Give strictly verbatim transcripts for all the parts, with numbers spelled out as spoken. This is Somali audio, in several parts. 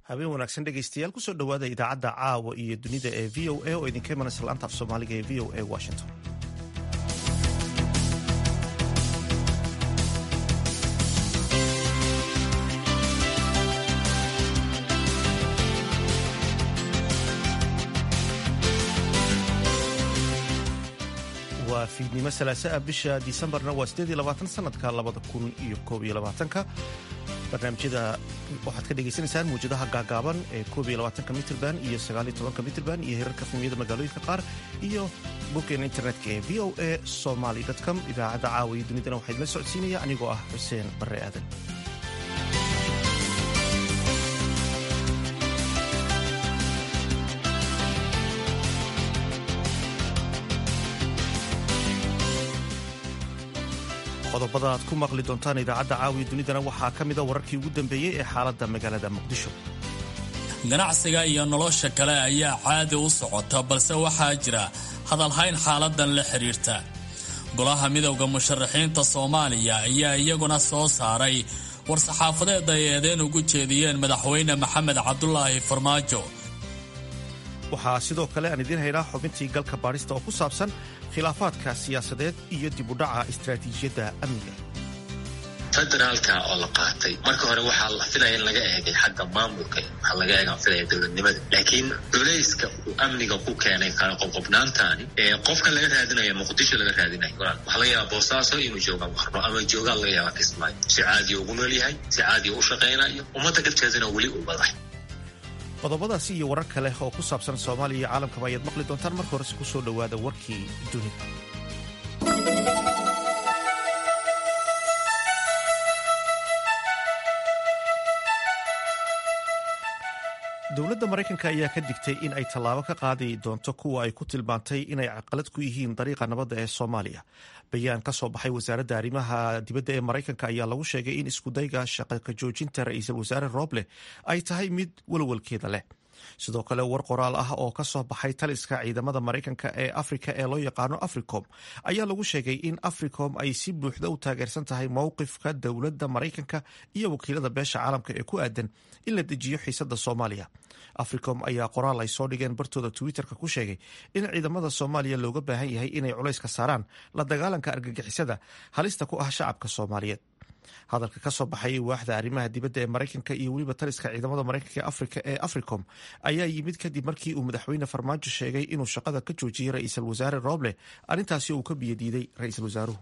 habeen wanaagsan dhegaystayaal kusoo dhowaada idaacadda caawa iyo dunida ee v o a oo idinka imanaysa laanta af soomaaliga ee v o a washington. waa fiidnimo salaasaa bisha disembarna waa sideed iyo labaatan sanadka labada kun iyo koob iyo labaatanka. barnaamijyada waxaad ka dhegaysanaysaan mawjadaha gaagaaban ee koob iyo labaatanka mitrban iyo sagaal iyo tobanka mitrban iyo herarka fimiyada magaalooyinka qaar iyo boggeena internetka ee v o a somaly com. idaacadda caawa iyo dunidana waxaa idinla socodsiinaya anigoo ah xuseen barre aadan. qodobada aad ku maqli doontaan idaacadda caawiya dunidana waxaa ka mida wararkii ugu dambeeyey ee xaaladda magaalada muqdisho. ganacsiga iyo nolosha kale ayaa caadi u socota, balse waxaa jira hadalhayn xaaladan la xidhiirta. golaha midowda musharaxiinta soomaaliya ayaa iyaguna soo saaray war-saxaafadeed ay eedeyn ugu jeediyeen madaxweyne maxamed cabdulaahi farmaajo. waxaa sidoo kale aan idiin haynaa xubintii galka baadhista oo ku saabsan khilaafaadka siyaasadeed iyo dib u dhaca istaraatiijiyadda amniga. federaalka oo la qaatay marka hore waxaa la filaya in laga eegay xagga maamulka, waxaa laga eegaa filaya dowladnimada, laakiin culayska uu amniga ku keenay kala qobqobnaantaani ee qofka laga raadinayo muqdisho laga raadinayo waxaa laga yaabaa boosaaso inuu joogaan warno ama joogaan laga yaabaa kismaayo. si caadiya ugu nool yahay, si caadiya u shaqaynayo, ummadda galteedana weli u baday. qodobadaasi iyo warar kale oo ku saabsan soomaaliya iyo caalamkaba ayaad maqli doontaan. marka horese ku soo dhowaada warkii dunida. dowladda maraykanka ayaa ka digtay in ay tallaabo ka qaadi doonto kuwa ay ku tilmaantay inay caqalad ku yihiin dariiqa nabadda ee soomaaliya. bayaan ka soo baxay wasaaradda arrimaha dibadda ee maraykanka ayaa lagu sheegay in iskudayga shaqaka joojinta ra-iisul wasaare Roble ay tahay mid walwalkeeda leh. sidoo kale war qoraal ah oo ka soo baxay taliska ciidamada maraykanka ee afrika ee loo yaqaano africom ayaa lagu sheegay in africom ay si buuxda u taageersan tahay mowqifka dowladda maraykanka iyo wakiilada beesha caalamka ee ku aadan in la dejiyo xiisadda soomaaliya. africom ayaa qoraal ay soo dhigeen bartooda twitterka ku sheegay in ciidamada soomaaliya looga baahan yahay inay culays ka saaraan la dagaalanka argagixisada halista ku ah shacabka soomaaliyeed. hadalka ka soo baxay waaxda arrimaha dibadda ee maraykanka iyo weliba taliska ciidamada maraykanka ee afrika ee africom ayaa yimid kadib markii uu madaxweyne farmaajo sheegay inuu shaqada ka joojiyey ra-iisul wasaare Roble, arrintaasi uu ka biyadiiday ra-iisul wasaaruhu.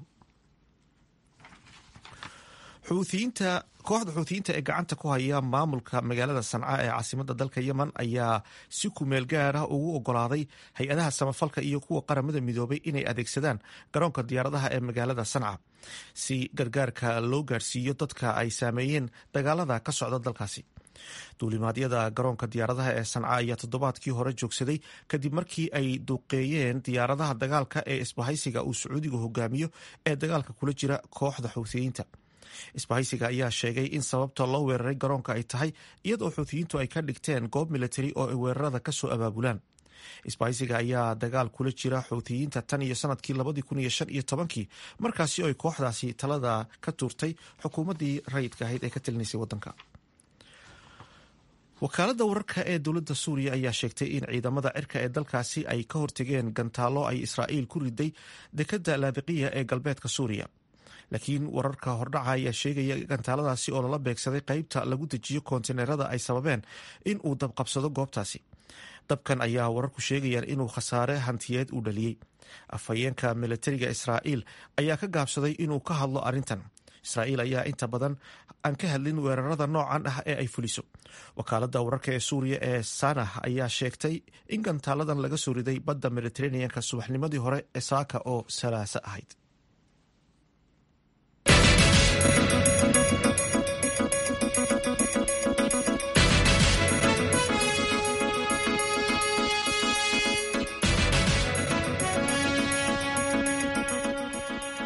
xuutiyiinta kooxda xuutiyiinta ee gacanta ku haya maamulka magaalada sanca ee caasimadda dalka yemen ayaa si kumeel gaar ah ugu ogolaaday hay-adaha samafalka iyo kuwa qaramada midoobay inay adeegsadaan garoonka diyaaradaha ee magaalada sanca si gargaarka loo gaarsiiyo dadka ay saameeyeen dagaalada ka socda dalkaasi. duulimaadyada garoonka diyaaradaha ee sanca ayaa toddobaadkii hore joogsaday kadib markii ay duqeeyeen diyaaradaha dagaalka ee isbahaysiga uu sacuudigu hogaamiyo ee dagaalka kula jira kooxda xuutiyiinta. isbahaysiga ayaa sheegay in sababta loo weeraray garoonka ay tahay iyadoo xuutiyiintu ay ka dhigteen goob militari oo ay weerarada ka soo abaabulaan. isbahaysiga ayaa dagaal kula jira xuutiyiinta tan iyo sanadkii labadii kun iyo shan iyo tobankii markaasi oo ay kooxdaasi talada ka tuurtay xukuumaddii rayidka ahayd ee ka talinaysay waddanka. wakaaladda wararka ee dowladda suuriya ayaa sheegtay in ciidamada cirka ee dalkaasi ay ka hortegeen gantaallo ay israa'iil ku riday dekedda laadiqiya ee galbeedka suuriya. laakiin wararka hordhaca ayaa sheegaya gantaaladaasi oo lala beegsaday qaybta lagu dejiyo koontineerada ay sababeen in uu dabqabsado goobtaasi. dabkan ayaa wararku sheegayaan inuu khasaare hantiyeed u dhaliyey. afhayeenka militariga israa'iil ayaa ka gaabsaday inuu ka hadlo arrintan. israa'iil ayaa inta badan aan ka hadlin weerarada noocan ah ee ay fuliso. wakaaladda wararka ee suuriya ee sanah ayaa sheegtay in gantaaladan laga soo riday badda mediteraneanka subaxnimadii hore ee saaka oo salaaso ahayd.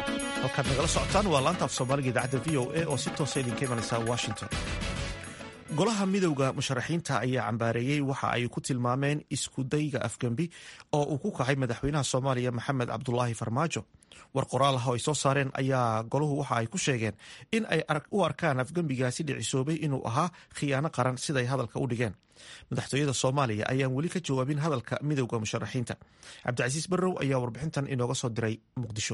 halkaad nagala socotaan waa laanta af soomaaliga idaacadda v o a oo si toosa idinka imanaysa washington. golaha midowda musharaxiinta ayaa cambaareeyey waxa ay ku tilmaameen iskudayga afgembi oo uu ku kacay madaxweynaha soomaaliya maxamed cabdulaahi farmaajo. war qoraal ah oo ay soo saareen ayaa golahu waxa ay ku sheegeen in ay u arkaan afgembigaasi dhicisoobay inuu ahaa khiyaano qaran siday hadalka u dhigeen. madaxtooyada soomaaliya ayaan weli ka jawaabin hadalka midowda musharaxiinta. cabdicasiis barrow ayaa warbixintan inooga soo diray muqdisho.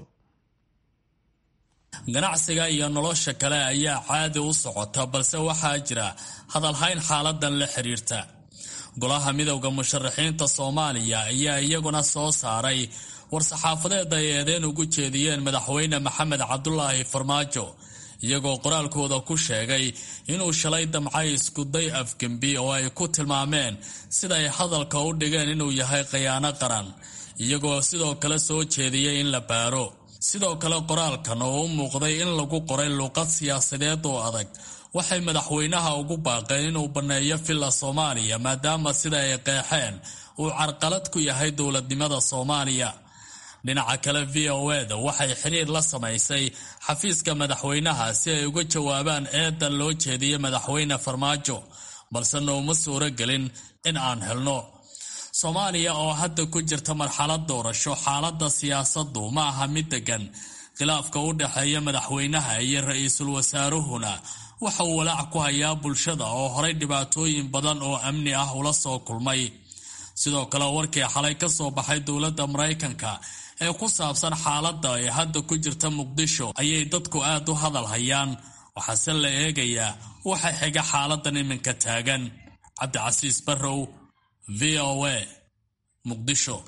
ganacsiga iyo nolosha kale ayaa caadi u socota, balse waxaa jira hadalhayn xaaladan la xiriirta. golaha midowda musharaxiinta soomaaliya ayaa iyaguna soo saaray war-saxaafadeed ay eedeen ugu jeediyeen madaxweyne maxamed cabdulaahi farmaajo, iyagoo qoraalkooda ku sheegay inuu shalay damcay iskuday afgembi oo ay ku tilmaameen sida ay hadalka u dhigeen inuu yahay khiyaano qaran, iyagoo sidoo kale soo jeediyey in la baaro. sidoo kale qoraalkan oo u muuqday in lagu qoray luuqad siyaasadeed oo adag waxay madaxweynaha ugu baaqeen inuu banneeyo filla soomaaliya maadaama sida ay qeexeen uu carqalad ku yahay dowladnimada soomaaliya. dhinaca kale v o eda waxay xiriir la samaysay xafiiska madaxweynaha si ay uga jawaabaan eedan loo jeediyey madaxweyne farmaajo, balse nooma suuro gelin in aan helno. soomaaliya oo hadda ku jirta marxalad doorasho, xaaladda siyaasaddu ma aha mid degan. khilaafka u dhexeeya madaxweynaha iyo ra-iisul wasaaruhuna waxa uu walaac ku hayaa bulshada oo horay dhibaatooyin badan oo amni ah ula soo kulmay. sidoo kale warkii xalay ka soo baxay dowladda maraykanka ee ku saabsan xaaladda ay hadda ku jirta muqdisho ayay dadku aad u hadal hayaan, waxaase la eegayaa waxa xiga xaaladan iminka taagan. cabdicasiis barrow, v o a, muqdisho.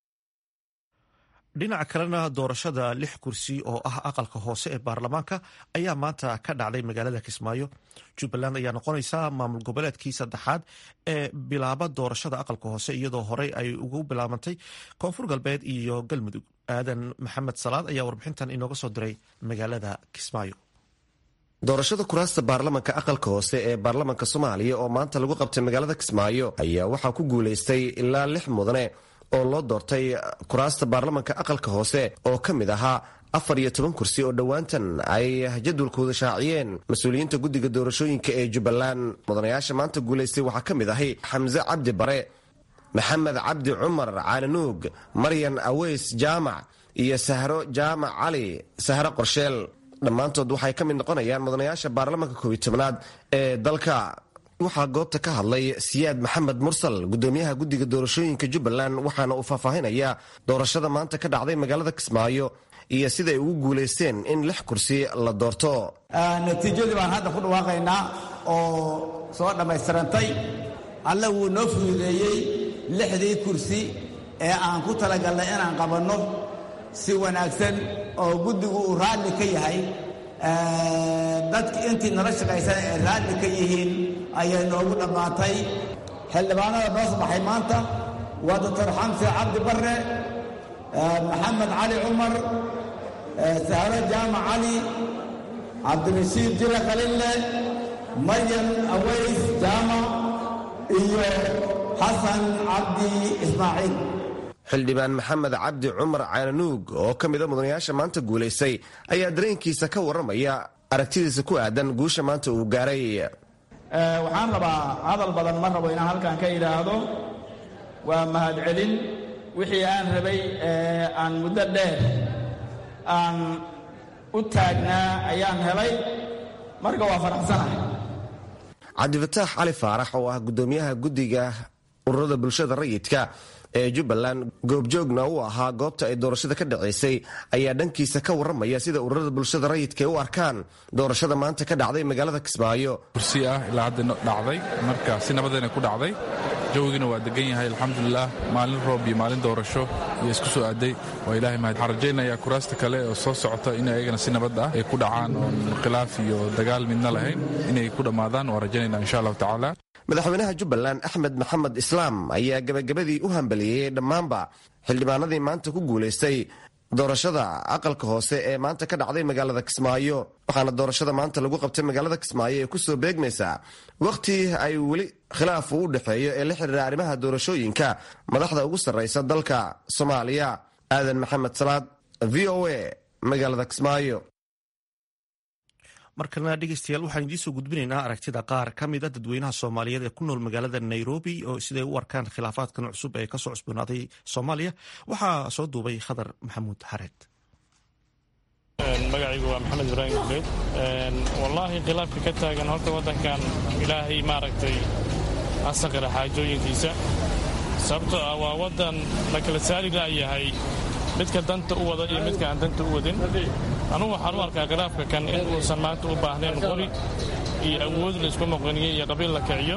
dhinaca kalena doorashada lix kursi oo ah aqalka hoose ee baarlamaanka ayaa maanta ka dhacday magaalada kismaayo. jubbaland ayaa noqonaysa maamul goboleedkii saddexaad ee bilaaba doorashada aqalka hoose, iyadoo horey ay ugu bilaabantay koonfur galbeed iyo galmudug. aadan maxamed salaad ayaa warbixintan inooga soo diray magaalada kismaayo. doorashada kuraasta baarlamanka aqalka hoose ee baarlamanka soomaaliya oo maanta lagu qabtay magaalada kismaayo ayaa waxaa ku guulaystay ilaa lix mudane oo loo doortay kuraasta baarlamanka aqalka hoose oo ka mid ahaa afar iyo toban kursi oo dhowaantan ay jadwalkooda shaaciyeen mas-uuliyiinta guddiga doorashooyinka ee jubbaland. mudanayaasha maanta guulaystay waxaa ka mid ahay xamse cabdi bare, maxamed cabdi cumar caananuug, maryan aweys jaamac iyo sahro jaamac cali sahro qorsheel. dhammaantood waxay ka mid noqonayaan mudanayaasha baarlamanka koob iyo tobnaad ee dalka. waxaa goobta ka hadlay siyaad maxamed mursal, gudoomiyaha guddiga doorashooyinka jubbaland, waxaana uu faahfaahinayaa doorashada maanta ka dhacday magaalada kismaayo iyo siday ugu guulaysteen in lix kursi la doorto. natiijadii baan hadda ku dhawaaqaynaa oo soo dhammaystirantay. alle wuu noo fududeeyey lixdii kursi ee aan ku talagalnay inaan qabanno si wanaagsan oo guddigu uu raalli ka yahay. dadki intii nala shaqaysan ee raalli ka yihiin ayay noogu dhammaatay. xildhibaanada noo sabaxay maanta waa doctor xamse cabdi bare, maxamed cali cumar, sahro jaamac cali, cabdirashiid jire khalille, maryan aweys jaamac iyo xasan cabdi ismaaciil. xildhibaan maxamed cabdi cumar caananuug oo ka mida mudanayaasha maanta guulaystay ayaa dareenkiisa ka warramaya aragtidiisa ku aadan guusha maanta uu gaaray. waxaan rabaa hadal badan ma rabo inaan halkan ka idhaahdo. waa mahadcelin wixii aan rabay aan muddo dheer aan u taagnaa ayaan helay, marka waa faraxsanahay. cabdifataax cali faarax oo ah gudoomiyaha guddiga ururada bulshada rayidka ee jubbaland, goobjoogna uu ahaa goobta ay doorashada ka dhaceysay, ayaa dhankiisa ka warramaya sida ururada bulshada rayidka ay u arkaan doorashada maanta ka dhacday magaalada kismaayo. kursi ah ilaa hadda dhacday, marka si nabadayna ku dhacday. jawigiina waa degan yahay alxamdulilah. maalin roob iyo maalin doorasho iyo isku soo aaday, waa ilahay mahad. waxaan rajaynayaa kuraasta kale oo soo socota in ayagana si nabad ah ay ku dhacaan oon khilaaf iyo dagaal midna lahayn inay ku dhammaadaan. waan rajaynayna insha allahu tacaala. madaxweynaha jubbaland axmed maxamed islaam ayaa gabagabadii u hambaliyeeyey dhammaanba xildhibaanadii maanta ku guulaystay doorashada aqalka hoose ee maanta ka dhacday magaalada kismaayo. waxaana doorashada maanta lagu qabtay magaalada kismaayo ee kusoo beegmaysaa wakhti ay weli khilaaf uu u dhexeeyo ee la xiriira arrimaha doorashooyinka madaxda ugu sarraysa dalka soomaaliya. aadan maxamed salaad, v o a, magaalada kismaayo. markana dhegeystayaal waxaan idiin soo gudbinaynaa aragtida qaar ka mid a dadweynaha soomaaliyeed ee ku nool magaalada nairobi oo siday u arkaan khilaafaadkan cusub ee kasoo cusboonaaday soomaaliya. waxaa soo duubay khadar maxamuud xareed. magacaygu waa maxamed ibraahim guleed. wallaahi khilaafka ka taagan horta waddankan ilaahay maaragtay asaqira xaajooyinkiisa, sababtoo ah waa waddan la kala saari laayahay midka danta u wada iyo midka aan danta u wadin. anugu waxaan u arkaa khilaafka kan in uusan maanta u baahnayn qori iyo awood laysku muqaniyo iyo qabiil la kiciyo.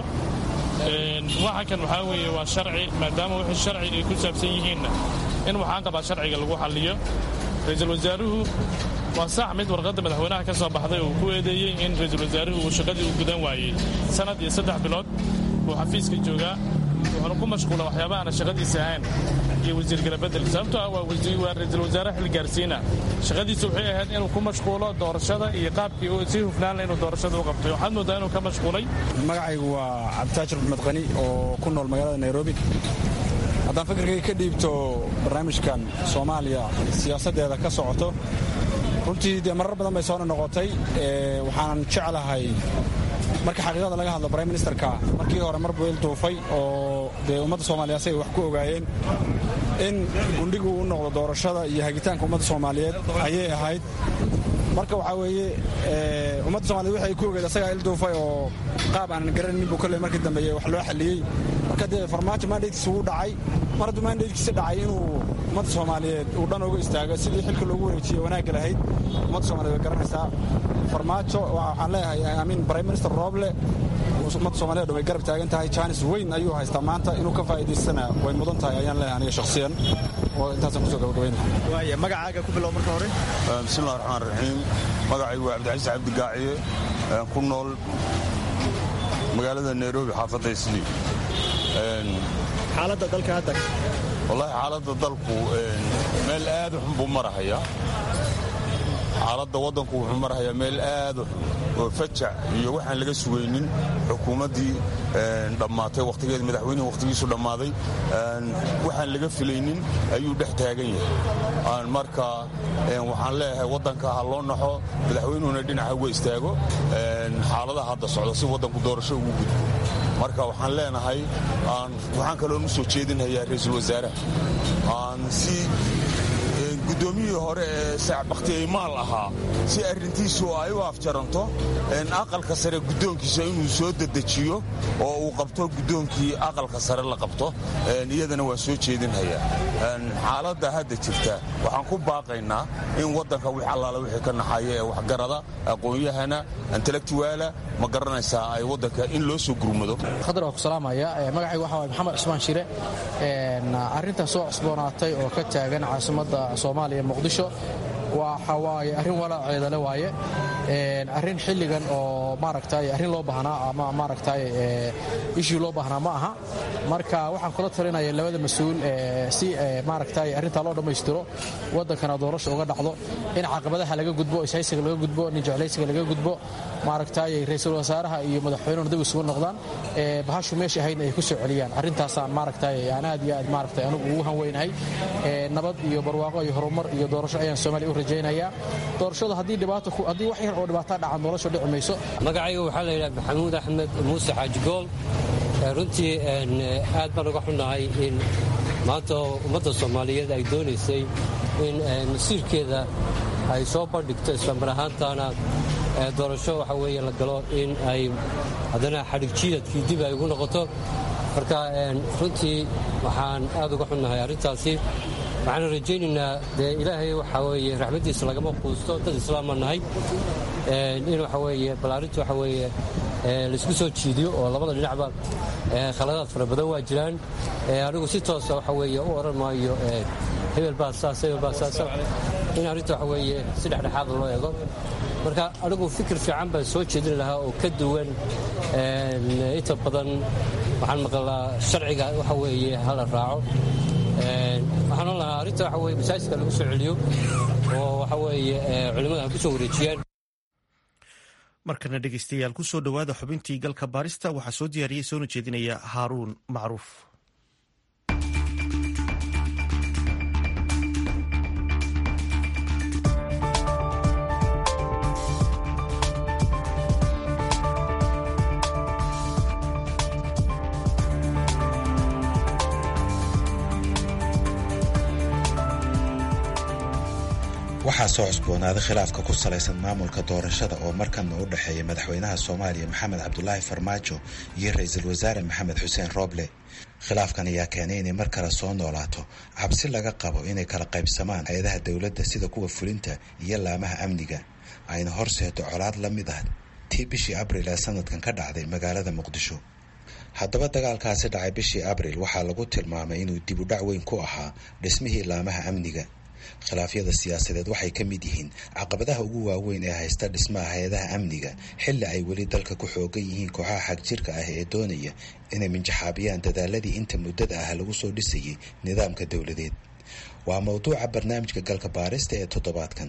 waxa kan waxaa weeye waa sharci, maadaama wixii sharci ay ku saabsan yihiinna in waxaan qabaa sharciga lagu xalliyo. ra-iisul wasaaruhu waa sax mid warqadda madaxweynaha ka soo baxday uu ku eedeeyey in ra-iisul wasaaruhu uu shaqadii u gudan waayey sanad iyo saddex bilood buu xafiiska joogaa, wuxuuna ku mashquula waxyaabahaana shaqadiisa ahayn iyo wasiirkala bedel. sababtoo ah waa ra-iisul wasaare xil gaarsiina, shaqadiisa waxay ahayd inuu ku mashquulo doorashada iyo qaabkii si hufnaanla inuu doorashada u qabtay. waxaad moodaa inuu ka mashquulay. magacaygu waa cabditaajir maxmed qani oo ku nool magaalada nairobi. haddaan fikirkayga ka dhiibto barnaamijkan soomaaliya siyaasaddeeda ka socoto, runtii dee marar badan bay soona noqotay. waxaanan jeclahay marka xaqiiqada laga hadlo brime ministerka markii hore mar buu il duufay oo dee ummadda soomaaliya si ay wax ku ogaayeen in gundhigu u noqdo doorashada iyo hagitaanka ummadda soomaaliyeed ayay ahayd. marka waxaa weeye ummadda soomaaliyed waxay ku ogeed asagaa il duufay oo qaab aanan garanaynin buu kolley markii dambeeye wax loo xalliyey. marka dee farmaajo mandatekiisa wuu dhacay, mar hadduu mandatekiisa dhacay inuu ummadda soomaaliyeed uu dhan uga istaago sidii xilka loogu wareejiyey wanaagga lahayd ummadda soomaliyeed way garanaysaa. farmaajo waxaan leeyahay amiin prime minister Roble ummadda Soomaaliyeed way garab taagan tahay, chance weyn ayuu haystaa maanta inuu ka faa'iideystana way mudan tahay ayaan leeyahay aniga shakhsiyan oo intaas ku soo gabagabeynaa. waaya magacaaga ku bilow marka hore. bismillaahir rahmaanir rahiim. magacaygu waa Cabdicasiis Cabdi Gaaciye, ku nool magaalada Nairobi xaafadda Islii. xaaladda dalka hadda wallahi xaaladda dalku meel aad u xun buu marahayaa. xaaladda waddanku wuxuu marahayaa meel aad oo fajac iyo waxaan laga sugaynin. xukuumaddii dhammaatay wakhtigeeda, madaxweynuhu wakhtigiisu dhammaaday, waxaan laga filaynin ayuu dhex taagan yahay. marka waxaan leeyahay waddanka ha loo naxo, madaxweynuhuna dhinaca uga istaago xaaladaha hadda socda si waddanku doorasho ugu gudbo. marka waxaan leenahay waxaan kaloon u soo jeedinhayaa ra-iisul wasaaraha si guddoomiyihii hore ee saac bakhtiyaymaal ahaa si arrintiisu ay u afjaranto aqalka sare guddoonkiisa inuu soo dedejiyo oo uu qabto guddoonkii aqalka sare la qabto. iyadana waan soo jeedinhayaa. xaaladda hadda jirta waxaan ku baaqaynaa in waddanka wix allaala wixii ka naxaya ee waxgarada, aqoon-yahana, intellectuaala ma garanaysaa ay waddanka in loo soo gurmado. khadar waa ku salaamaya. magacaygu waxaa waay maxamed cusmaan shire. arrintan soo cusboonaatay oo ka taagan caasimadda soomaaliya muqdisho waxa waaye arrin walaaceedale waaye, arrin xilligan oo maaragtay arrin loo baahnaa ama maaragtay ishii loo baahnaa ma aha. marka waxaan kula talinaya labada mas-uul si maaragtay arrintaa loo dhammaystiro, waddankana doorasho uga dhacdo, in caqabadaha laga gudbo, ishaysiga laga gudbo, ninjeclaysiga laga gudbo, maaragtay ra-iisul wasaaraha iyo madaxweynuhu dib isugu noqdaan, bahashu meesha ahaydna ay ku soo celiyaan. arrintaasaan maaragtay aan aad iyo aad maaragtay anigu ugu hanweynahay. nabad iyo barwaaqo iyo horumar iyo doorasho ayaan Soomaaliya u rajaynaya. doorashada haddii dhibaato haddii wax yar oo dhibaato dhaca nolosha dhici mayso. magacaygu waxaa la yidhaha maxamuud axmed muuse xaaji gool. runtii aad baan uga xunnahay in maanta ummadda Soomaaliyeed ay doonaysay in masiirkeeda ay soo bandhigto islamar ahaantaana doorasho waxa weeye la galo in ay haddana xadhig jiidadkii dib ay ugu noqoto. marka runtii waxaan aad uga xunnahay arrintaasi. waxaan rajaynaynaa dee ilaahay waxaa weeye raxmaddiisa lagama quusto, dad islaama nahay, in waxa weeye bal arrintu waxa weeye laisku soo jiidiyo oo labada dhinacba khaladaad fara badan waa jiraan. anigu si toosa waxa weeye u odhan maayo hebel baa saas hebel baa saas, in arrinta waxa weeye si dhexdhexaada loo eego. marka anigu fikir fiican baan soo jeedin lahaa oo ka duwan inta badan waxaan maqlaa sharciga waxa weeye hala raaco. waxaan oon lahaa arrinta waxa weye masaajidka lagu soo celiyo oo waxa weeye culimmada ha ku soo wareejiyaan. markana dhegeystayaal ku soo dhowaada xubintii galka baarista waxaa soo diyaariyey soona jeedinaya haaruun macruuf. waxaa soo cusboonaaday khilaafka ku salaysan maamulka doorashada oo markanna u dhexeeya madaxweynaha soomaaliya maxamed cabdulaahi farmaajo iyo ra-iisul wasaare maxamed xuseen rooble. khilaafkan ayaa keenay inay mar kale soo noolaato cabsi laga qabo inay kala qaybsamaan hay-adaha dowladda sida kuwa fulinta iyo laamaha amniga, ayna horseeto colaad la mid ah tii bishii abriil ee sanadkan ka dhacday magaalada muqdisho. haddaba dagaalkaasi dhacay bishii abriil waxaa lagu tilmaamay inuu dib u dhac weyn ku ahaa dhismihii laamaha amniga. khilaafyada siyaasadeed waxay ka mid yihiin caqabadaha ugu waaweyn ee haysta dhismaha hay-adaha amniga xilli ay weli dalka ku xoogan yihiin kooxaha xagjirka ah ee doonaya inay minjaxaabiyaan dadaaladii inta muddada ah lagu soo dhisayay nidaamka dowladeed. waa mawduuca barnaamijka galka baarista ee toddobaadkan.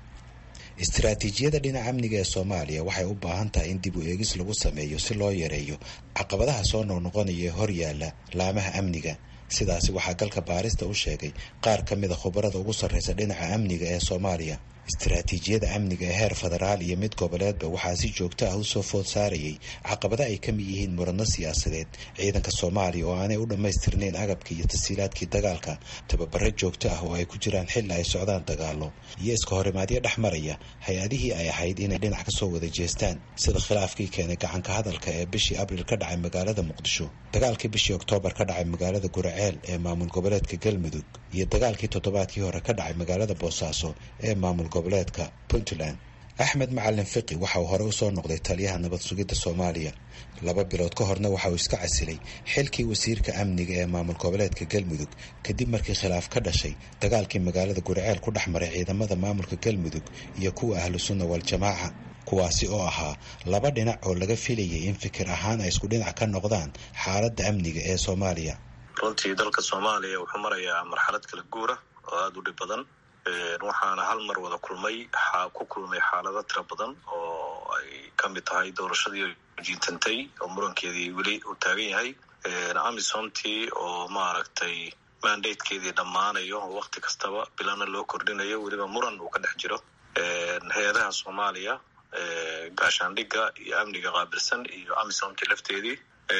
istiraatiijiyada dhinaca amniga ee soomaaliya waxay u baahan tahay in dib u eegis lagu sameeyo si loo yareeyo caqabadaha soo noqnoqonaya ee hor yaalla laamaha amniga. sidaasi waxaa galka baarista u sheegay qaar ka mida khubarada ugu sarreysa dhinaca amniga ee soomaaliya. istiraatiijiyada amniga ee heer federaal iyo mid goboleedba waxaa si joogto ah usoo food saarayay caqabada ay ka mid yihiin muranno siyaasadeed, ciidanka soomaaliya oo aanay u dhammaystirnayn agabka iyo tasiilaadkii dagaalka, tababaro joogto ah oo ay ku jiraan xilli ay socdaan dagaalo, iyo iska horimaadyo dhex maraya hay-adihii ay ahayd inay dhinac ka soo wada jeestaan, sida khilaafkii keenay gacanka hadalka ee bishii abriil ka dhacay magaalada muqdisho, dagaalkii bishii oktoobar ka dhacay magaalada guraceel ee maamul goboleedka galmudug, iyo dagaalkii toddobaadkii hore ka dhacay magaalada boosaaso ee maamul goboleedka puntland. axmed macalin fiqi waxa uu hore usoo noqday taliyaha nabad sugidda soomaaliya. laba bilood ka horna waxa uu iska casilay xilkii wasiirka amniga ee maamul goboleedka galmudug kadib markii khilaaf ka dhashay dagaalkii magaalada guraceel ku dhex maray ciidamada maamulka galmudug iyo kuwa ahlu sunna wal jamaaca, kuwaasi oo ahaa laba dhinac oo laga filayay in fikir ahaan ay isku dhinac ka noqdaan xaaladda amniga ee soomaaliya. runtii dalka soomaaliya wuxuu marayaa marxalad kala guura oo aada u dhib badan, waxaana hal mar wada kulmay ku kulmay xaalado tira badan oo ay ka mid tahay doorashadii jiintantay oo murankeedii weli uu taagan yahay, amisomtii oo maaragtay mandatekeedii dhammaanayo oo wakti kastaba bilana loo kordhinayo, weliba muran uu ka dhex jiro hay-adaha soomaaliya, gaashaandhigga iyo amniga qaabilsan iyo amisomtii lafteedii,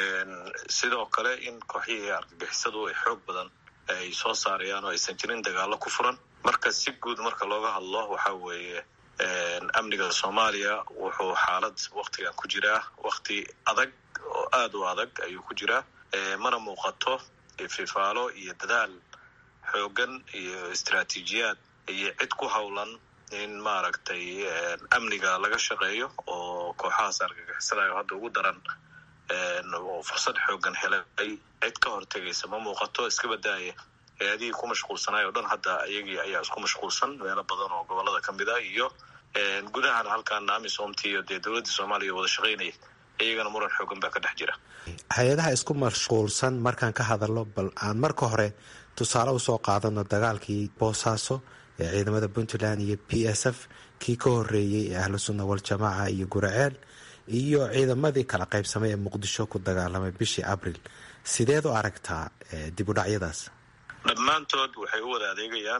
sidoo kale in kooxyihii argagixisadu ay xoog badan ay soo saarayaan oo aysan jirin dagaalo ku furan. marka si guud marka looga hadlo waxa weeye amniga soomaaliya wuxuu xaalad waktigan ku jiraa wakti adag oo aada u adag ayuu ku jiraa, mana muuqato fifaalo iyo dadaal xoogan iyo istiraatiijiyaad iyo cid ku howlan in maaragtay amniga laga shaqeeyo oo kooxahaas argagixisada hadda ugu daran oo fursad xoogan helay cid ka hortegaysa ma muuqato. iska badaaya hay-adihii ku mashquulsanaay oo dhan hadda iyagii ayaa isku mashquulsan meelo badan oo gobolada ka mid ah, iyo gudahana halkaan amisomtii iyo dee dowladda soomaaliya wada shaqaynaya iyagana muran xoogan baa ka dhex jira. hay-adaha isku mashquulsan markaan ka hadalno, bal aan marka hore tusaale usoo qaadano dagaalkii boosaaso ee ciidamada puntland iyo p s f, kii ka horeeyey ee ahlu sunna wal jamaaca iyo guraceel, iyo ciidamadii kala qaybsamay ee muqdisho ku dagaalamay bishii abriil. sideed u aragtaa dib u dhacyadaas? dhammaantood waxay u wada adeegayaan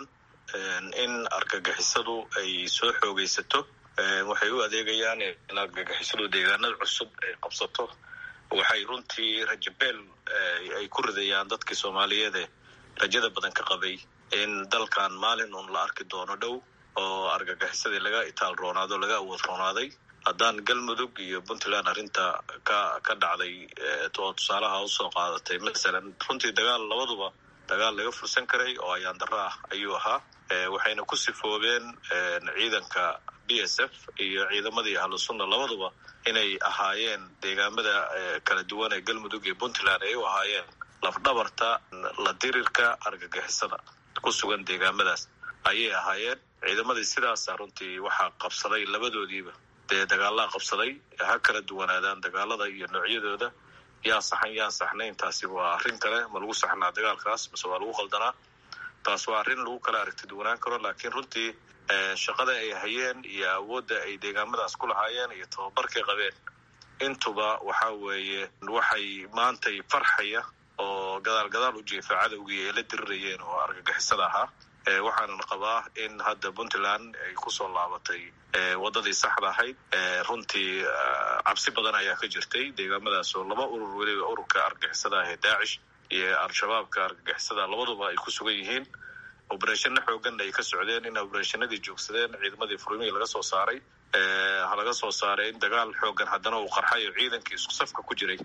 in argagixisadu ay soo xoogaysato, waxay u adeegayaan in argagixisadu deegaanada cusub ay qabsato, waxay runtii rajabeel ay ku ridayaan dadkii soomaaliyeed ee rajada badan ka qabay in dalkan maalin uun la arki doono dhow oo argagixisadii laga itaal roonaado laga awood roonaaday. haddaan galmudug iyo puntland arrinta ka ka dhacday oo tusaalaha usoo qaadatay masalan, runtii dagaal labaduba dagaal laga fursan karay oo ayaan darro ah ayuu ahaa, waxayna ku sifoobeen ciidanka b s f iyo ciidamadii ahlu sunna labaduba inay ahaayeen deegaamada kala duwan ee galmudug iyo puntland ay u ahaayeen lafdhabarta la dirirka argagixisada ku sugan deegaamadaas ayay ahaayeen. ciidamadii sidaasa runtii waxaa qabsaday labadoodiiba dee dagaalaa qabsaday, ha kala duwanaadaan dagaalada iyo noocyadooda, yaa saxan yaa saxnayn, taasi waa arrin kale. ma lagu saxnaa dagaalkaas mase waa lagu qaldanaa, taas waa arrin lagu kala aragti duwanaan karo. laakiin runtii shaqada ay hayeen iyo awoodda ay deegaamadaas ku lahaayeen iyo tababarkay qabeen intuba waxa weeye waxay maantay farxaya oo gadaal gadaal u jeefa cadowgii ay la dirirayeen oo argagixisada ahaa. waxaanan qabaa in hadda puntland ay kusoo laabatay wadadii saxda ahayd. runtii cabsi badan ayaa ka jirtay deegaamadaas oo laba urur weliba ururka argagixisada ah ee daacish iyo al-shabaabka argagixisada labaduba ay ku sugan yihiin. obereshano xoogan ay ka socdeen in obereshanadii joogsadeen ciidamadii furmihii laga soo saaray ha laga soo saaray in dagaal xoogan haddana uu qarxayo ciidankii isku safka ku jiray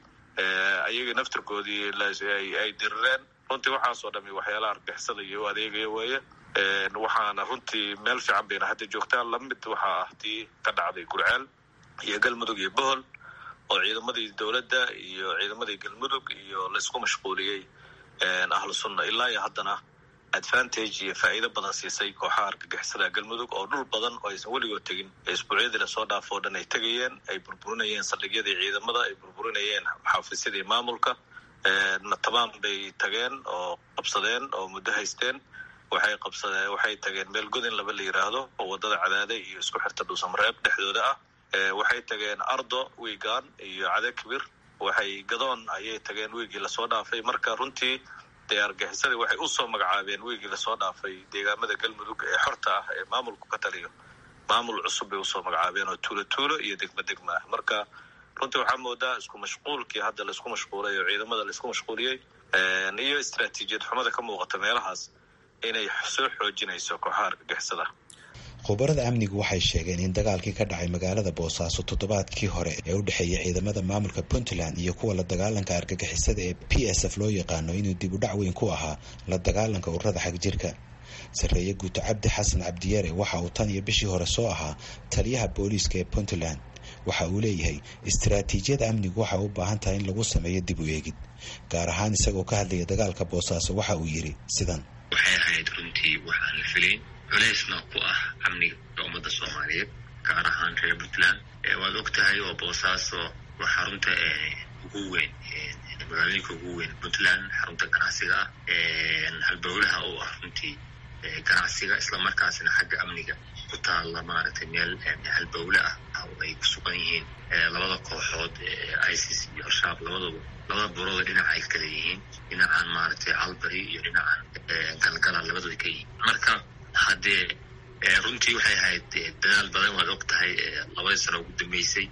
ayaga naftirkoodii ay dirireen runtii waxaasoo dhami waxyaalaha argixisada iyo u adeegaya weeye waxaana runtii meel fiican bayna hadda joogtaan lamid waxaa ah tii ka dhacday gurceel iyo galmudug iyo bohol oo ciidamadii dowladda iyo ciidamadii galmudug iyo laysku mashquuliyey ahlu sunna ilaa iyo haddana advantage iyo faa'iido badan siisay kooxaha argagixisada galmudug oo dhul badan oo aysan weligood tegin isbuucyadii lasoo dhaafo o dhan ay tegayeen ay burburinayeen saldhigyadii ciidamada ay burburinayeen xaafisyadii maamulka natabaan bay tageen oo qabsadeen oo muddo haysteen waxay qabsadeen waxay tageen meel godin laba la yiraahdo oo wadada cadaade iyo isku xirta dhuusamareeb dhexdooda ah waxay tageen ardo wiigaan iyo cadakibir waxay gadoon ayay tageen wiigii lasoo dhaafay marka runtii dee argaxisadii waxay usoo magacaabeen wiigii lasoo dhaafay deegaamada galmudug ee xorta ah ee maamulku ka taliyo maamul cusub bay usoo magacaabeen oo tuulo tuulo iyo degmo degmo ah marka runtii waxaa moodaa isku mashquulkii hadda laisku mashquulay oo ciidamada laisku mashquuliyey iyo istaraatiijiyad xumada ka muuqata meelahaas inay soo xoojinayso kooxaha argagixisada. khubarada amnigu waxay sheegeen in dagaalkii ka dhacay magaalada boosaaso toddobaadkii hore ee u dhexeeya ciidamada maamulka puntland iyo kuwa la dagaalanka argagixisada ee p s f loo yaqaano inuu dib u dhac weyn ku ahaa la dagaalanka ururada xagjirka. sarreeye guuto cabdi xasan cabdiyare waxa uu tan iyo bishii hore soo ahaa taliyaha booliiska ee puntland. waxa uu leeyahay istaraatiijiyada amnigu waxay u baahan tahay in lagu sameeyo dib u eegid, gaar ahaan isagoo ka hadlaya dagaalka boosaaso waxa uu yidhi sidan. waxay ahayd runtii waxaan la filayn culeysna ku ah amniga ummadda soomaaliyeed gaar ahaan reer puntland. waad og tahay oo boosaaso waa xarunta ugu weyn magaalooyinka ugu weyn puntland, xarunta ganacsiga ah halbowlaha oo ah runtii ganacsiga islamarkaasna xagga amniga ku taalla maaragtay meel halbowle ah oo ay ku sugan yihiin labada kooxood isis iyo al-shabaab labadaba labada buurooda dhinaca ay kala yihiin dhinacan maaragtay calbari iyo dhinacan galgala labadooda ka yihiin. marka haddee runtii waxay ahayd dadaal badan waad og tahay labadii sano ugu dambeysay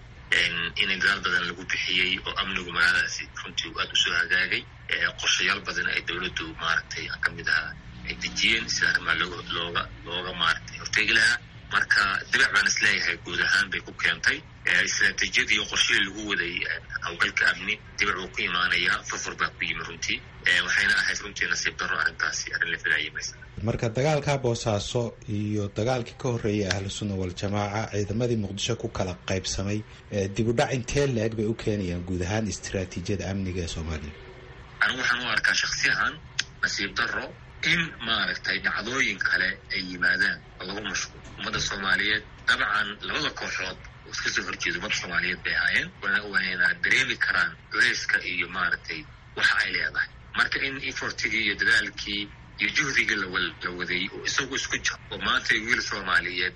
in dadaal badan lagu bixiyey oo amnigu magaaladaasi runtii aada usoo hagaagay qorshayaal badan ay dowladdu maaragtay ka mid ahaa ay dejiyeen sida arrimaa looga looga looga maaragtay horteegi lahaa. marka dibac baan isleeyahay guud ahaan bay ku keentay istaraatiijiyadii iyo qorshihii lagu waday hawlgalka amni dibac uu ku imaanayaa furfur baa ku yimi runtii waxayna ahayd runtii nasiib darro arrintaasi arrin la filaayay maysa. marka dagaalka boosaaso iyo dagaalkii ka horreeyay ahlu sunna waljamaaca ciidamadii muqdisho ku kala qaybsamay dib u dhac intee la-eg bay u keenayaan guud ahaan istaraatiijiyada amniga ee soomaaliya? anigu waxaan u arkaa shaksi ahaan nasiib darro in maaragtay dhacdooyin kale ay yimaadaan oo lagu mashquul ummadda soomaaliyeed. dabcan labada kooxood oo iska soo horjeeda ummadda soomaaliyeed bay ahaayeen wayna dareemi karaan culeyska iyo maaragtay waxa ay leedahay. marka in efortigii iyo dadaalkii iyo juhdigii la waday oo isagu isku jiro oo maanta wiil soomaaliyeed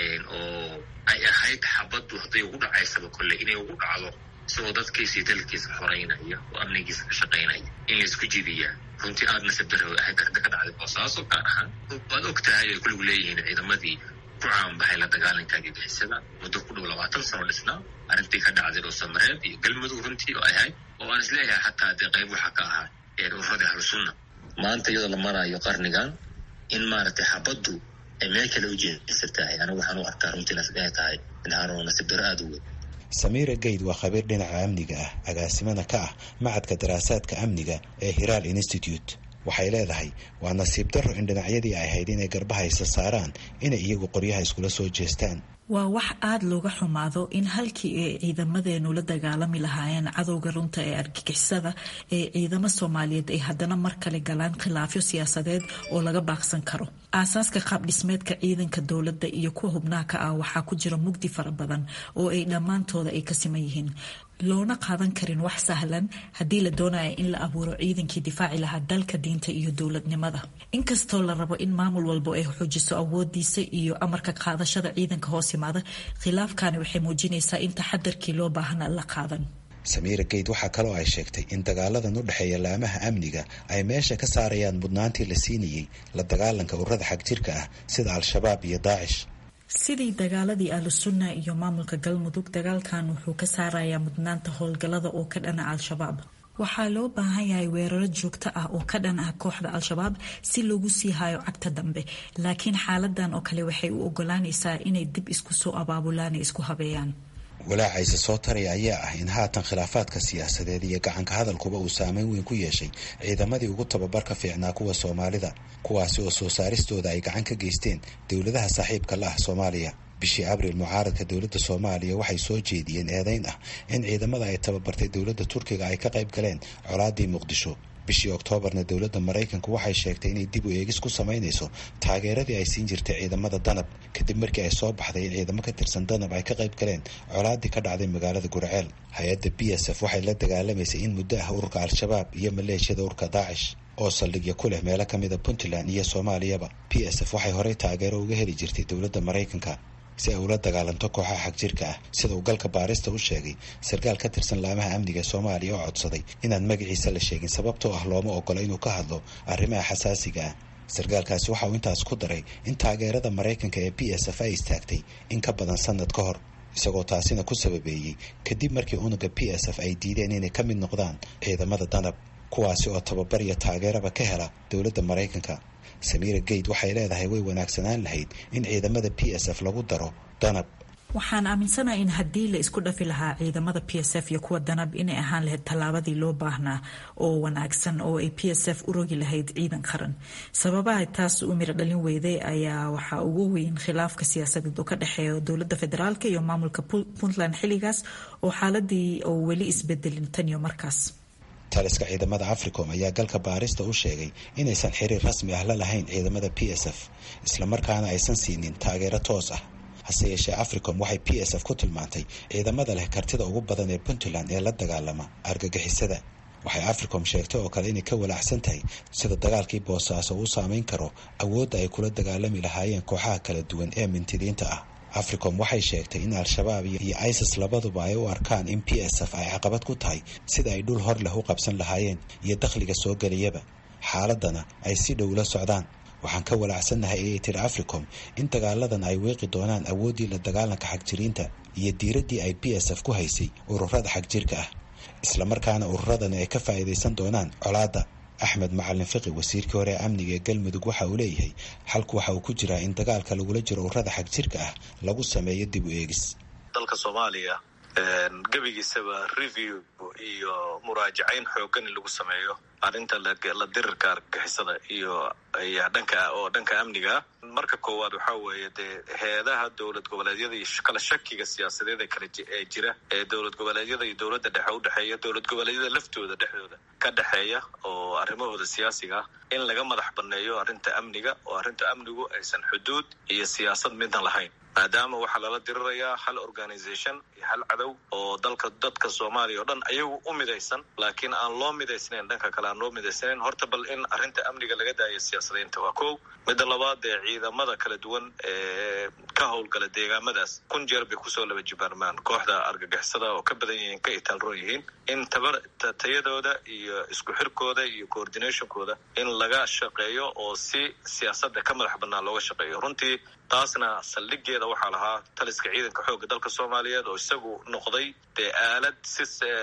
oo ay ahayd xabaddu hadday ugu dhacaysaba kolle inay ugu dhacdo isagoo dadkiisa iyo dalkiisa xoreynaya oo amnigiisa ka shaqaynaya in laisku jibiyaa runtii aada nasib darro ahayd arrinta ka dhacday boosaaso gaar ahaan waad og tahay ay kuligu leeyihiin ciidamadii ku caanbaxay la dagaalanka argagixisada muddo ku dhow labaatan sano dhisnaa arrintii ka dhacday dhuusamareeb iyo galmudug runtii oo ay ahayd oo aan isleeyahay xataa dee qayb waxaa ka ahaa ururada ahlu sunna. maanta iyadoo la marayo qarnigan in maaragtay xabaddu ay meel kale u jeedsan tahay anigu waxaan u arkaa runtii inay tahay inhaanoo nasiib darro aada u weyn. samiira gayd waa khabiir dhinaca amniga ah agaasimana ka ah macadka daraasaadka amniga ee hiraal institute. waxay leedahay waa nasiib darro in dhinacyadii ay ahayd inay garbahaysa saaraan inay iyagu qoryaha iskula soo jeestaan. waa wax aada looga xumaado in halkii ay ciidamadeenu la dagaalami lahaayeen cadowga runta ee argagixisada ee ciidamo soomaaliyeed ay haddana mar kale galaan khilaafyo siyaasadeed oo laga baaqsan karo. aasaaska qaab dhismeedka ciidanka dowladda iyo kuwa hubnaha ka ah waxaa ku jira mugdi fara badan oo ay dhammaantooda ay ka siman yihiin, loona qaadan karin wax sahlan haddii la doonaya in la abuuro ciidankii difaaci lahaa dalka, diinta iyo dowladnimada. inkastoo la rabo in maamul walbo ay xoojiso awoodiisa iyo amarka qaadashada ciidanka hoos yimaada, khilaafkani waxay muujinaysaa in taxadarkii loo baahna la qaadan. samiira gayd waxaa kaloo ay sheegtay in dagaaladan u dhexeeya laamaha amniga ay meesha ka saarayaan mudnaantii la siinayey la dagaalanka ururada xagjirka ah sida al-shabaab iyo daacish. sidii dagaaladii ahlu sunna iyo maamulka galmudug, dagaalkan wuxuu ka saarayaa mudnaanta howlgallada oo ka dhana al-shabaab. waxaa loo baahan yahay weeraro joogto ah oo ka dhan ah kooxda al-shabaab si loogu sii hayo cagta dambe, laakiin xaaladan oo kale waxay u ogolaanaysaa inay dib isku soo abaabulaan ee isku habeeyaan. walaacayse soo taraya ayaa ah in haatan khilaafaadka siyaasadeed iyo gacanka hadalkuba uu saameyn weyn ku yeeshay ciidamadii ugu tababarka fiicnaa kuwa Soomaalida, kuwaasi oo soo saaristooda ay gacan ka geysteen dowladaha saaxiibka la ah Soomaaliya. bishii abriil mucaaradka dowladda Soomaaliya waxay soo jeediyeen eedayn ah in ciidamada ay tababartay dowladda Turkiga ay ka qayb galeen colaadii Muqdisho. bishii Oktoobarna dowladda Mareykanku waxay sheegtay inay dib u eegis ku samaynayso taageeradii ay siin jirtay ciidamada Danab kadib markii ay soo baxday in ciidamo ka tirsan Danab ay ka qayb galeen colaadii ka dhacday magaalada Gurceel. hay-adda B S F waxay la dagaalamaysay in muddo ah ururka Al-Shabaab iyo maleeshiyada ururka Daacish oo saldhigyo ku leh meelo ka mida Puntland iyo Soomaaliyaba. B S F waxay horey taageero uga heli jirtay dowladda Mareykanka si ay ula dagaalanto kooxaha xagjirka ah, sida uu galka baarista u sheegay sarkaal ka tirsan laamaha amniga Soomaaliya oo codsaday inaan magaciisa la sheegin sababtoo ah looma ogola inuu ka hadlo arrimaha xasaasiga ah. sarkaalkaasi waxa uu intaas ku daray in taageerada Mareykanka ee B S F ay istaagtay in ka badan sanad ka hor, isagoo taasina ku sababeeyey kadib markii unuga B S F ay diideen inay ka mid noqdaan ciidamada Danab, kuwaasi oo tababar iyo taageeraba ka hela dowladda Mareykanka. Samira Geyd waxay leedahay way wanaagsanaan lahayd in ciidamada B S F lagu daro Danab. waxaan aaminsanahay in haddii la isku dhafi lahaa ciidamada B S F iyo kuwa Danab inay ahaan lahayd tallaabadii loo baahnaa oo wanaagsan oo ay B S F u rogi lahayd ciidan qaran. sababaha taas u miro dhalin weyday ayaa waxaa ugu weyn khilaafka siyaasadeed oo ka dhexeeya dowladda federaalka iyo maamulka Puntland xilligaas oo xaaladii oo weli isbedelin tan iyo markaas. taliska ciidamada Africom ayaa galka baarista u sheegay inaysan xiriir rasmi ah la lahayn ciidamada B S F isla markaana aysan siinin taageero toos ah. hase yeeshee Africom waxay B S F ku tilmaantay ciidamada leh kartida ugu badan ee Puntland ee la dagaalama argagixisada. waxay Africom sheegtay oo kale inay ka walaacsan tahay sida dagaalkii Boosaaso uu saameyn karo awoodda ay kula dagaalami lahaayeen kooxaha kala duwan ee mintidiinta ah. Africom waxay sheegtay in Al-Shabaab iyo ISIS labaduba ay u arkaan in B S F ay caqabad ku tahay sida ay dhul hor leh u qabsan lahaayeen iyo dakhliga soo galiyaba. xaaladana ay si dhow la socdaan. waxaan ka walaacsannahay ayay tiri Africom in dagaaladan ay weeqi doonaan awooddii la dagaalanka xagjiriinta iyo diiraddii ay B S F ku haysay ururada xagjirka ah, isla markaana ururadani ay ka faa'iidaysan doonaan colaadda. Axmed Macalin Fiqi, wasiirkii hore ee amniga ee Galmudug, waxa uu leeyahay xalku waxa uu ku jiraa in dagaalka lagula jiro ururada xagjirka ah lagu sameeyo dib u eegis. dalka Soomaaliya gabigiisaba review iyo muraajacayn xoogan in lagu sameeyo arrinta la dirirka argagixisada iyo ayaa dhanka oo dhanka amniga. marka koowaad waxa weeye dee heedaha dowlad goboleedyada iyo kala shakiga siyaasadeed ee kala ee jira ee dowlad goboleedyada iyo dowladda dhexe u dhexeeya dowlad goboleedyada laftooda dhexdooda ka dhexeeya oo arrimahooda siyaasiga ah in laga madax banneeyo arrinta amniga oo arrinta amnigu aysan xuduud iyo siyaasad midna lahayn, maadaama waxaa lala dirirayaa hal organisation iyo hal cadow oo dalka dadka Soomaaliya oo dhan ayagu u midaysan laakiin aan loo midaysnayn dhanka kale aan loo midaysnayn. horta bal in arrinta amniga laga daayo siyaasadaynta waa kow. midda labaad ee ciidamada kala duwan ee ka howlgala deegaamadaas kun jeer bay kusoo laba jibaarmaan kooxda argagixisada oo ka badan yihiin ka itaalroon yihiin in tabar tayadooda iyo isku xirkooda iyo coordinationkooda in laga shaqeeyo oo si siyaasadda ka madax bannaan looga shaqeeyo. runtii taasna saldhigeeda waxaa lahaa taliska ciidanka xoogga dalka Soomaaliyeed oo isagu noqday dee aalad si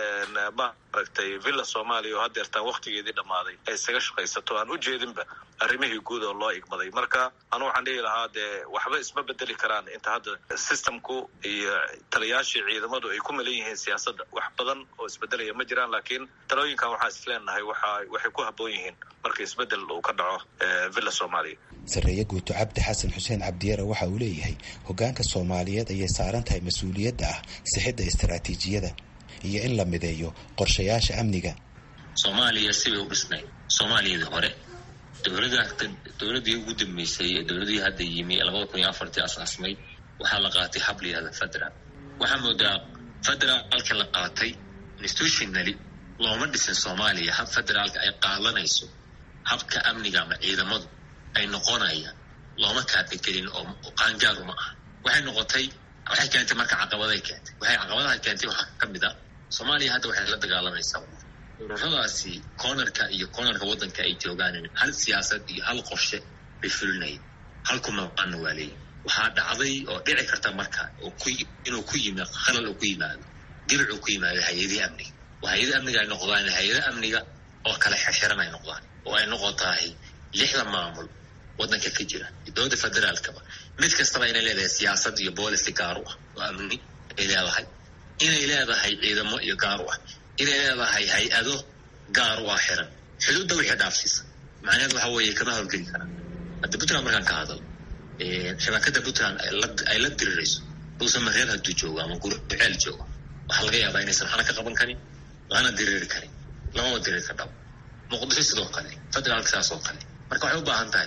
maaragtay villa Soomaaliya oo haddeertaan waqtigeedii dhammaaday ay isaga shaqaysato aan u jeedinba arrimihii guud oo loo igmaday. marka anu waxaan dhihi lahaa dee waxba isma bedeli karaan inta hadda systemku iyo taliyaashii ciidamadu ay ku milan yihiin siyaasadda. wax badan oo isbedelaya ma jiraan, laakiin talooyinkan waxaa is leenahay waxa waxay ku habboon yihiin marka isbedel uu ka dhaco villa Soomaaliya. Sareeye Guuto Cabdi Xasan Xuseen Cabdiyare waxa uu leeyahay hoggaanka Soomaaliyeed ayay saaran tahay mas'uuliyadda ah sixidda istaraatiijiyada iyo in la mideeyo qorshayaasha amniga. Soomaaliya si uu dhisnay Soomaaliyada hore dowladda dowladii ugu dambeysay ee dowladii hadda yimi laba kun iyo afar asaasmay waxaa la qaatay habliyada federal. waxaa moodaa federaalka la qaatay institutionally looma dhisin Soomaaliya hab federaalka ay qaadanayso habka amniga ama ciidamadu ay noqonayaan looma kaadin karin oo qaangaar uma ah. waxay noqotay waxay keentay marka caqabadahay keentay waxay caqabadaha keentay waxaa ka mid ah Soomaaliya hadda waxay la dagaalamaysaa ururadaasi cornerka iyo cornerka waddanka ay joogaan hal siyaasad iyo hal qorshe bay fulinayeen halku maqan waalay. waxaa dhacday oo dhici karta marka oo ku inuu ku yimaado khalal oo ku yimaado dibcu ku yimaado hay'adaha amniga hay-ada amniga ay noqdaan hay-ada amniga oo kala xirxiran ay noqdaan oo ay noqotahay lixda maamul waddanka ka jira dowladda federaalkaba mid kastaba inay leedahay siyaasad iyo boolicy gaar u ah oo amni ay leedahay inay leedahay ciidamo iyo gaar u ah inay leedahay hay-ado gaar u ah xiran xuduudda wixii dhaafsiisa macnaheedu waxa weeye kama howlgeli karaan hadda puntland markaan ka hadalo shabakada puntland ay la dirirayso uusan mareer hadduu joogo ama gurceel joogo waxaa laga yaabaa inaysan waxna ka qaban karin lana diriri karin lamama diriri ka dhabo muqdisho sidoo kale federaalka saas oo kale marka waxay u baahan tahay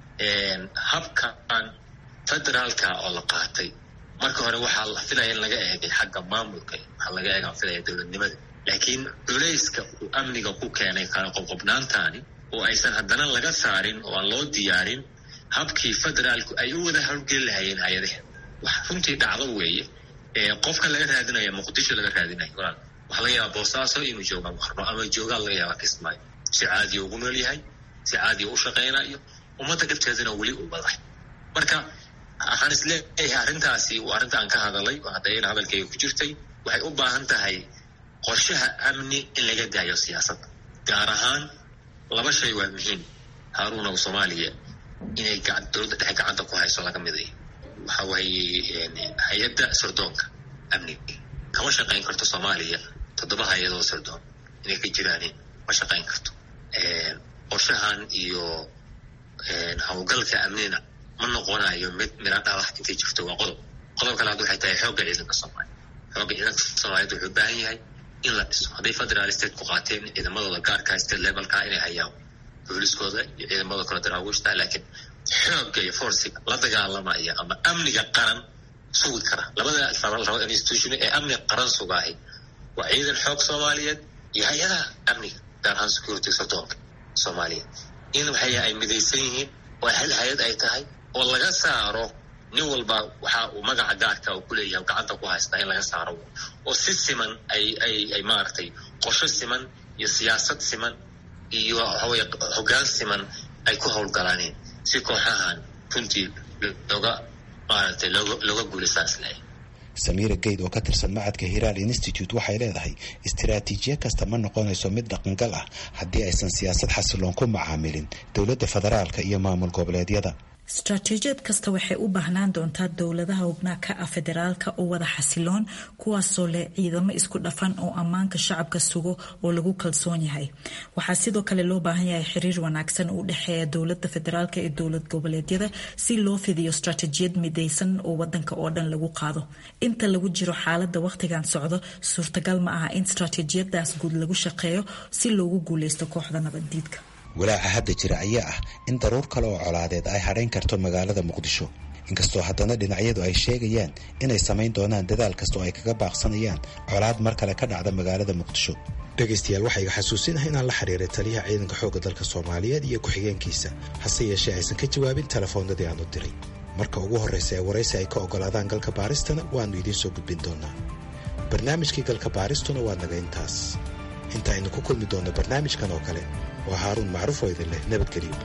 habkan federaalka oo la qaatay marka hore waxaa la filaya in laga eegay xagga maamulka waxaa laga eegaa filaya dowladnimada laakiin culayska uu amniga ku keenay kala qobqobnaantaani oo aysan haddana laga saarin oo aan loo diyaarin habkii federaalku ay u wada howlgeli lahayeen hay-adaha wax runtii dhacdo weeye qofka laga raadinaya muqdisho laga raadinayo walaal waxaa laga yaabaa boosaaso inuu joogaa marno ama joogaa laga yaabaa kismaayo si caadiya ugu nool yahay si caadiya u shaqaynayo ummadda dhibteedana weli u badahay marka waxaan isleeyahay arrintaasi waa arrinta aan ka hadalay oo haddayna hadalkayga ku jirtay waxay u baahan tahay qorshaha amni in laga daayo siyaasadda gaar ahaan laba shay waa muhiim haaruun oo soomaaliya inay dowladda dhexe gacanta ku hayso laga miday waxa waaye hay-adda sirdoonka amniga kama shaqayn karto soomaaliya toddoba hay-adoo sirdoon inay ka jiraan ma shaqayn karto qorshahan iyo hawlgalka amnina ma noqonayo mid mira dhalax intay jirto waa qodob qodob kale waxay tahay xoogga ciidanka soomaaliya xoogga ciidanka soomaaliya wuxuu u baahan yahay in la dhiso hadday federal state ku qaateen ciidamadooda gaarka state levelka inay hayaan booliskooda iyo ciidamada kale daraawiishta laakiin xoogga iyo forsiga la dagaalamaya ama amniga qaran sugi kara labada institution ee amniga qaran sugaahay waa ciidan xoog soomaaliyeed iyo hay-adaha amniga gaar ahaan security sirdoonka soomaaliyeed in waxay ay midaysan yihiin oo hal hay-ad ay tahay oo laga saaro nin walba waxa uu magaca gaarka uu ku leeyahay gacanta ku haystaa in laga saaro oo si siman ay ay ay maaragtay qorshe siman iyo siyaasad siman iyo waxaweye hoggaan siman ay ku howlgalaaneen si kooxahan runtii looga maaragtay looga looga guulaysaa isleeyahay samiira geyd oo ka tirsan macadka hiraal institute waxay leedahay istiraatiijiya kasta ma noqonayso mid dhaqangal ah haddii aysan siyaasad xasiloon ku macaamilin dowladda federaalka iyo maamul goboleedyada istaraatiijiyad kasta waxay u baahnaan doontaa dowladaha hubnaha ka ah federaalka oo wada xasiloon kuwaasoo leh ciidamo isku dhafan oo ammaanka shacabka sugo oo lagu kalsoon yahay waxaa sidoo kale loo baahan yahay xiriir wanaagsan u dhexeeya dowlada federaalka iyo dowlad goboleedyada si loo fidiyo istaraatiijiyad midaysan oo wadanka oo dhan lagu qaado inta lagu jiro xaalada waqtigan socdo suurtagal ma aha in istaraatiijiyadaas guud lagu shaqeeyo si loogu guuleysto kooxda nabaddiidka walaaca hadda jira ayaa ah in daruur kale oo colaadeed ay hadhayn karto magaalada muqdisho inkastoo haddana dhinacyadu ay sheegayaan inay samayn doonaan dadaal kasta oo ay kaga baaqsanayaan colaad mar kale ka dhacda magaalada muqdisho dhegaystayaal waxaa iga xasuusinahay inaan la xiriiray taliyaha ciidanka xoogga dalka soomaaliyeed iyo ku-xigeenkiisa hase yeeshee aysan ka jawaabin telefoonadii aan u diray marka ugu horraysa ee waraysi ay ka oggolaadaan galka baaristana waannu idiin soo gudbin doonaa barnaamijkii galka baaristuna waa naga intaas inta aynu ku kulmi doonno barnaamijkan oo kale waa haaruun macruuf oo idin leh nabadgelyo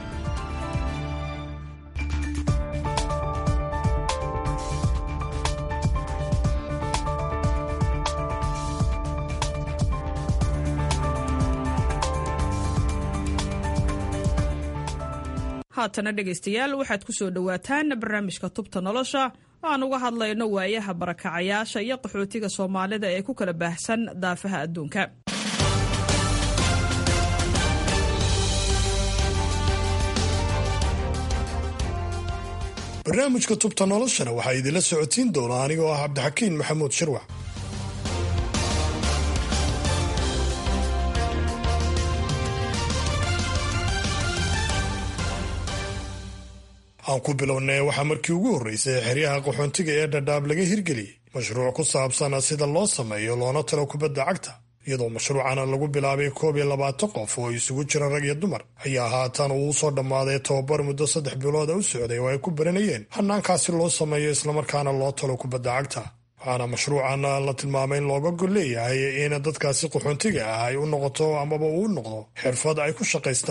haatana dhegaystayaal waxaad ku soo dhowaataan barnaamijka tubta nolosha oo aan uga hadlayno waayaha barakacayaasha iyo qaxootiga soomaalida ee ku kala baahsan daafaha adduunka. barnaamijka tubta noloshana waxaa idinla socotiin doonaa anigoo ah cabdixakiin maxamuud shirwax. aan ku bilownay waxaa markii ugu horreysay xeryaha qaxoontiga ee dhadhaab laga hirgeliyey mashruuc ku saabsan sida loo sameeyo loona talo kubadda cagta iyadoo mashruucana lagu bilaabay koob iyo labaatan qof oo isugu jira rag iyo dumar ayaa haatan uu usoo dhammaaday tababar muddo saddex bilooda u socday oo ay ku baranayeen hanaankaasi loo sameeyo islamarkaana loo talo kubadda cagta waxaana mashruucan la tilmaamay in looga gol leeyahay in dadkaasi qaxoontiga ah ay u noqoto amaba uu noqdo xirfad ay ku shaqaystaan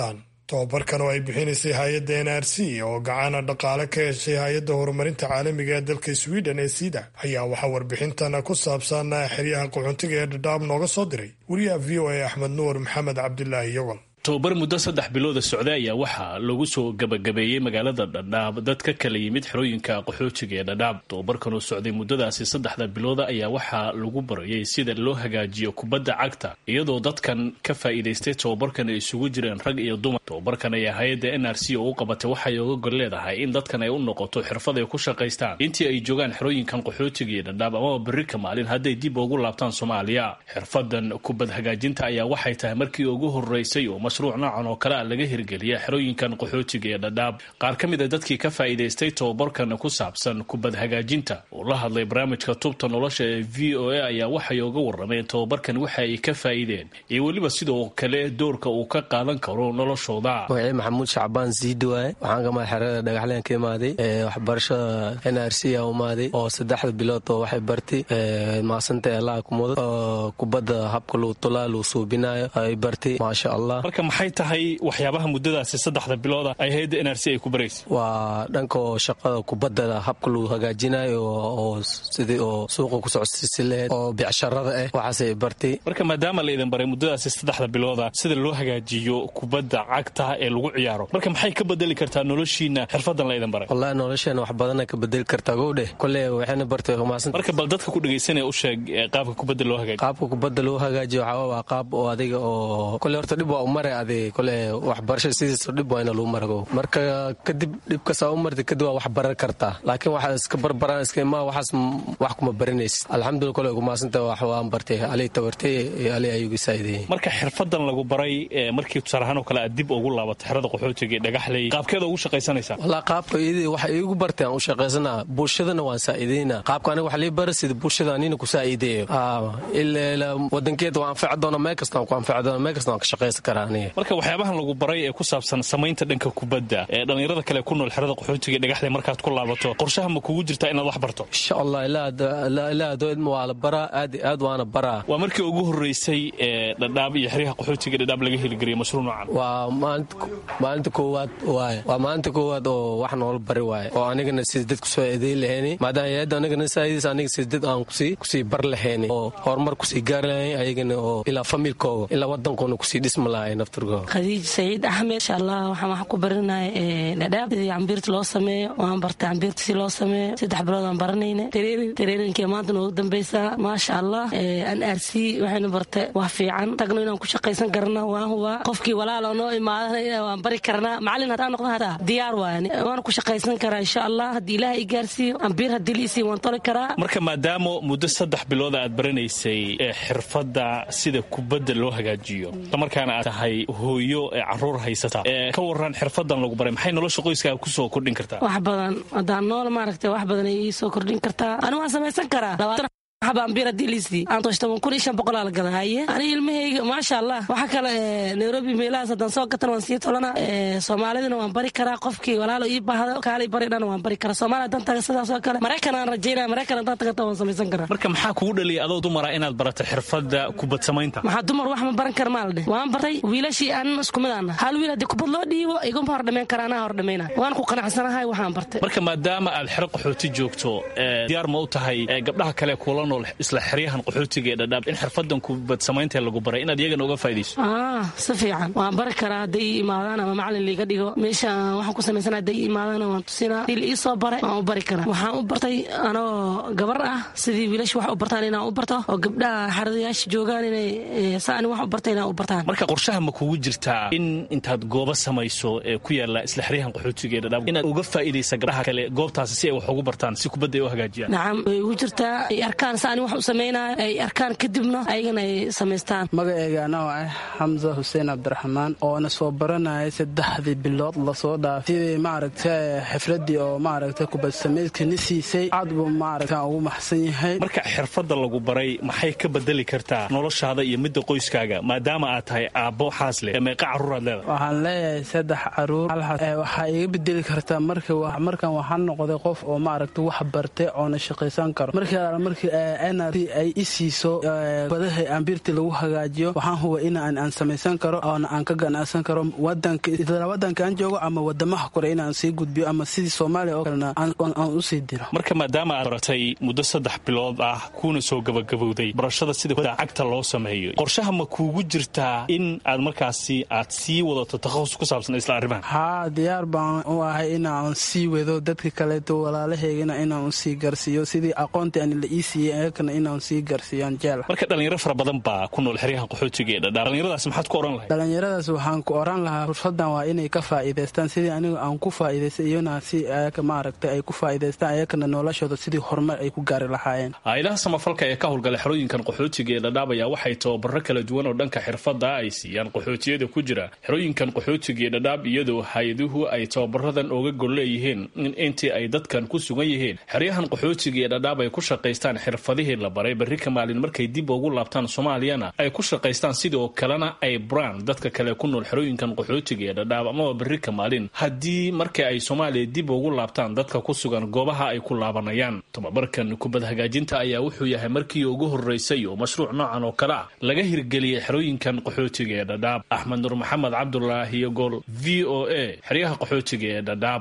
tobabarkan oo ay bixinaysay hay-adda n r c oo gacana dhaqaale ka heshay hay-adda horumarinta caalamiga ee dalka sweden ee sida ayaa waxaa warbixintan ku saabsan xeryaha qaxoontiga ee dhadhaab nooga soo diray wariyaha v o a axmed nuur maxamed cabdilaahi yogol. tobabar muddo saddex bilooda socday ayaa waxaa lagu soo gabagabeeyey magaalada dhadhaab dad ka kala yimid xerooyinka qaxootiga ee dhadhaab. tobabarkan oo socday muddadaasi saddexda bilooda ayaa waxaa lagu barayay sida loo hagaajiyo kubadda cagta, iyadoo dadkan ka faa'iidaystay tobabarkan ay isugu jireen rag iyo dumar. tobabarkan ayaa hay-adda n r c oo u qabatay waxay oga gol leedahay in dadkan ay u noqoto xirfad ay ku shaqaystaan intii ay joogaan xerooyinkan qaxootiga ee dhadhaab amaba berri ka maalin hadday dib ugu laabtaan Soomaaliya. xirfadan kubad hagaajinta ayaa waxay tahay markii ugu horeysay oo mashruuc noocan oo kale ah laga hirgeliya xerooyinkan qaxootiga ee dhadhaab. qaar ka mid a dadkii ka faa'iidaystay tobabarkan ku saabsan kubad hagaajinta oo la hadlay barnaamijka tubta nolosha ee v o a ayaa waxay uga warrameen tobabarkan waxa ay ka faa'iideen iyo weliba sidoo kale doorka uu ka qaadan karo noloshooda. magacay maxamuud shacbaan siidi waaye, waxaan ka mahay xerada dhagaxleen ka imaaday waxbarashada n r c a umaaday oo saddexda bilood oo waxay bartay maasanta allah kumudad oo kubadda habka loo tulaa loo suubinayo ay bartay maasha allah. maxay tahay waxyaabaha muddadaasi saddexda bilooda ay hay'adda n r c ay ku baraysay? waa dhanka shaqada kubadda habka loo hagaajinayo oo sidii oo suuqa ku socodsiisi lahayd oo bicsharada ah waxaas ay bartay. marka maadaama la idin baray muddadaasi saddexda bilooda sida loo hagaajiyo kubadda cagta ee lagu ciyaaro, marka maxay ka bedeli kartaa noloshiina xirfadan la idin baray? wallahi nolosheena wax badan ay ka bedeli kartaa gowdhe kole waxayna bartay khumaasan. marka bal dadka ku dhageysanaya u sheeg qaabka kubadda loo hagaajiyo. qaabka kubadda loo hagaajiyo waxa waa qaab oo adiga oo kole horta dib waa u maray ade kole waxbarasho sidiisa dhib waa ina lagu marago. marka kadib dhibkasaa u martay kadib waa wax baran kartaa, laakiin waxaa iska barbaraan iska imaa waxaas wax kuma baranaysid. alxamdulillah kole kumaasanta wax waan bartay alay tabartay alay ayugu saaidayay. marka xirfadan lagu baray markii tusaale ahaan oo kale aad dib ugu laabato xerada qaxootiga ee dhagaxley qaabkeeda ugu shaqaysanaysaa? wallahi qaabka iyadii waxa iigu bartay aan u shaqaysanaa bulshadana waan saa'ideynaa. qaabka aniga waxa lii baray sida bulshada anina ku saa'ideeyo ilaa wadankeeda waan anfaci doona meel kasta aan ku anfaci doona meel kasta aan ka shaqaysan karaa aniga. marka waxyaabahan lagu baray ee ku saabsan samaynta dhanka kubadda ee dhalinyarada kale ku nool xerada qaxootiga dhagaxley markaad ku laabato qorshaha ma kugu jirtaa inaad wax barto? insha allah ilaa ilaa dood ma waa la baraa aad aad waana baraa. waa markii ugu horeysay ee dhadhaab iyo xeryaha qaxootiga dhadhaab laga hirgeliyay mashruuc noocan? waa maalinta maalinta koowaad waaye waa maalinta koowaad oo wax noola bari waaye oo anigana sida dad ku soo eedeyn lahayni maadaama hay'adda anigana saaidis aniga sida dad aan kusii kusii bar lahayni oo horumar kusii gaari lahayn ayagana oo ilaa familkooga ilaa wadankoona kusii dhisma lahay naftirkooda. khadiij saciid axmed insha allah waxaan wax ku baranay dhadhaab sidii cambiirta loo sameeyo waan bartay cambiirta si loo sameeyo saddex bilood aan baranayna tareerin tareerinkii maanta noogu dambaysaa maasha allah. n r c waxayna bartay wax fiican tagno inaan ku shaqaysan karna waan huba qofkii walaalo noo imaadana waan bari karnaa macallin haddaan noqdo hataa diyaar waani waan ku shaqaysan karaa insha allah haddii ilaahay i gaarsiiyo cambiir haddii liisii waan toli karaa. marka maadaama muddo saddex bilooda aad baranaysay ee xirfadda sida kubadda loo hagaajiyo markaana aad tahay hooyo ee caruur haysata ee ka waran xirfadan lagu baray maxay nolosha qoyskaaga ku soo kordhin kartaa? wax badan haddaan nool maaragtay wax badan ay ii soo kordhin kartaa. anigu waan samaysan karaa xabaanbiir haddii liisii aan toshtaban kun iyo shan boqol aa la gada haye aniga ilmahayga maasha allah. waxa kale nairobi meelahaas haddaan soo gatan waan sii tolana soomaalidana waan bari karaa qofkii walaalo ii baahdo kaalay bari dhan waan bari karaa. soomaaliya haddaan taga sidaas oo kale maraykan aan rajaynaya maraykan haddaan tagata waan samaysan karaa. marka maxaa kugu dhaliyay adoo dumara inaad barato xirfadda kubad samaynta? maxaa dumar wax ma baran kara maal dheh waan bartay wiilashii aanan isku mid aana hal wiil haddii kubad loo dhiibo iguma hordhamayn kara anaa hordhamayna waan ku qanacsanahay waxaan bartay. marka maadaama aad xero qaxooti joogto diyaar ma u tahay gabdhaha kale kula nool isla xeryahan qaxootiga ee dhadhaab in xirfadan kubad samaynta lagu baray inaad iyagana uga faa'iidayso? ah si fiican waan bari karaa hadday imaadaan ama macallin liiga dhigo meesha waxaan ku samaysanaa hadday imaadaan waan tusinaa dil ii soo baray waan u bari karaa. waxaan u bartay anoo gabar ah sidii wiilasha wax u bartaan inaan u barto oo gabdhaha xeradayaasha joogaan inay saani wax u bartay inaan u bartaan. marka qorshaha ma kugu jirtaa in intaad goobo samayso ee ku yaala isla xeryahan qaxootiga ee dhadhaab inaad uga faa'iidaysa gabdhaha kale goobtaasi si ay wax ugu bartaan si kubadda ay u hagaajiyaan? nacam way ugu jirtaa ay arkaan saani wax u sameynaa ay arkaan kadibna ayagana ay samaystaan. magaceyga anoo ah xamza xuseen cabdiraxmaan oona soo baranayay saddexdii bilood lasoo dhaafay sidii maaragtay xifradii oo maaragtay kubad samaydkani siisay aad buu maaragta ugu maxsan yahay. marka xirfadda lagu baray maxay ka bedeli kartaa noloshaada iyo midda qoyskaaga maadaama aad tahay aabbo xaas leh meeqa carruuraad leedahay? waxaan leeyahay saddex carruur waxaa iga bedeli kartaa marka markan waxaan noqday qof oo maaragta wax bartay oona shaqaysan karo markii markii ay i siiso badaha ambirti lagu hagaajiyo waxaan huba in aan samaysan karo oona aan ka ganacsan karo wadanka aan joogo ama wadamaha kore inaan sii gudbiyo ama sidii soomaaliya oo kalena aan u sii diro. marka maadaama aad baratay muddo saddex bilood ah kuuna soo gabagabowday barashada sida cagta loo sameeyo qorshaha ma kuugu jirtaa in aad markaasi aad sii wadato takhasus ku saabsan isla arrimahan? haa diyaar baan u ahay inaan sii wado dadka kaleeto walaalaheygana inaan sii garsiiyo sidii aqoontii aan la ii siiyey ayakana inaan sii garsiiyaan jeel. marka dhalinyaro fara badan baa ku nool xeryaha qaxootiga ee Dhadhaab. dhalinyaradaas maxaad ku oran lahayd? dhalinyaradaas waxaan ku oran lahaa fursadan waa inay ka faa'iideystaan sidii anigu aan ku faa'iideystay iyona si ayaka maaragtay ay ku faa'iideystaan ayakana noloshooda sidii horumar ay ku gaari lahaayeen. hay'adaha samafalka ee ka howlgala xerooyinkan qaxootiga ee Dhadhaab ayaa waxay tababaro kala duwan oo dhanka xirfada ay siiyaan qaxootiyada ku jira xerooyinkan qaxootiga ee Dhadhaab iyadoo hay'aduhu ay tababaradan uga gol leeyihiin in intii ay dadkan ku sugan yihiin xeryahan qaxootiga ee Dhadhaab ay ku shaqaystaan xirfadihii la baray berri ka maalin markay dib ugu laabtaan Soomaaliyana ay ku shaqaystaan sidoo kalena ay brand dadka kale ku nool xerooyinkan qaxootiga ee Dhadhaab ama berri ka maalin haddii markay ay Soomaaliya dib ugu laabtaan dadka ku sugan goobaha ay ku laabanayaan. tababarkan kubad hagaajinta ayaa wuxuu yahay markii ugu horeysay oo mashruuc noocan oo kale laga hirgeliyay xerooyinkan qaxootiga ee Dhadhaab. Axmed Nur Maxamed Cabdullaahi Gol V O A xeryaha qaxootiga ee Dhadhaab.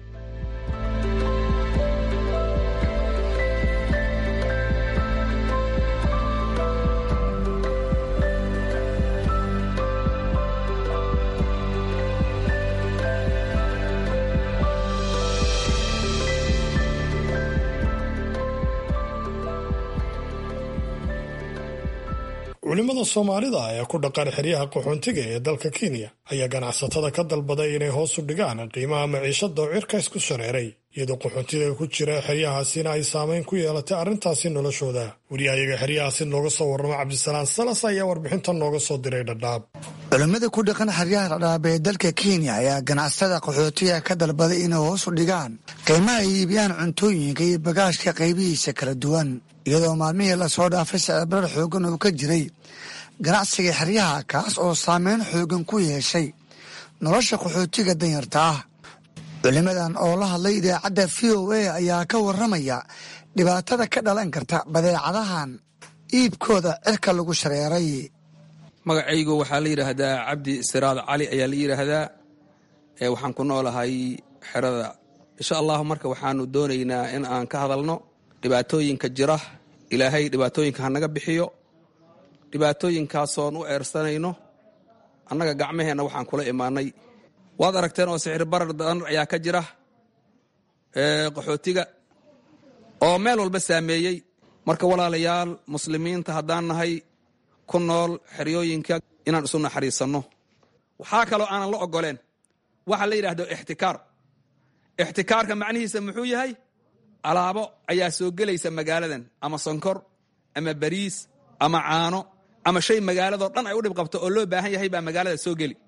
culimada Soomaalida ee ku dhaqan xeryaha qaxoontiga ee dalka Kenya ayaa ganacsatada ka dalbaday inay hoos u dhigaan qiimaha maciishada oo cirka isku shareeray iyadoo qaxoontiga ku jira xeryahaasina ay saameyn ku yeelatay arrintaasi noloshooda. wariyahayaga xeryahaasi nooga soo warrama Cabdisalaan Salas ayaa warbixinta nooga soo diray Dhadhaab. culimada ku dhaqan xeryaha Dhadhaab ee dalka Kenya ayaa ganacsatada qaxootiga ka dalbaday inay hoos u dhigaan qiimaha ay iibiyaan cuntooyinka iyo bagaashka qaybihiisa kala duwan iyadoo maalmihii lasoo dhaafay sicir-barar xoogan uu ka jiray ganacsiga xeryaha kaas oo saameyn xoogan ku yeeshay nolosha qaxootiga danyarta ah. culimadan oo la hadlay idaacadda V O A ayaa ka warramaya dhibaatada ka dhalan karta badeecadahan iibkooda cirka lagu shareeray. magacaygu waxaa la yidhaahdaa cabdi siraad cali ayaa la yidhaahdaa ee waxaan ku noolahay xerada. insha allahu marka waxaanu doonaynaa in aan ka hadalno dhibaatooyinka jira. ilaahay dhibaatooyinka hanaga bixiyo. dhibaatooyinkaasoon u eersanayno annaga gacmaheenna waxaan kula imaanay. waad aragteen oo sixir barar daran ayaa ka jira qaxootiga oo meel walba saameeyey. marka walaalayaal muslimiinta haddaan nahay ku nool xeryooyinka inaan isu naxariisanno. waxaa kaloo aanan la ogoleen waxa la yidhaahdo ixtikaar. ixtikaarka macnihiisa muxuu yahay? alaabo ayaa soo gelaysa magaaladan ama sonkor ama bariis ama caano ama shay magaaladoo dhan ay u dhib qabto oo loo baahan yahay baa magaalada soo geli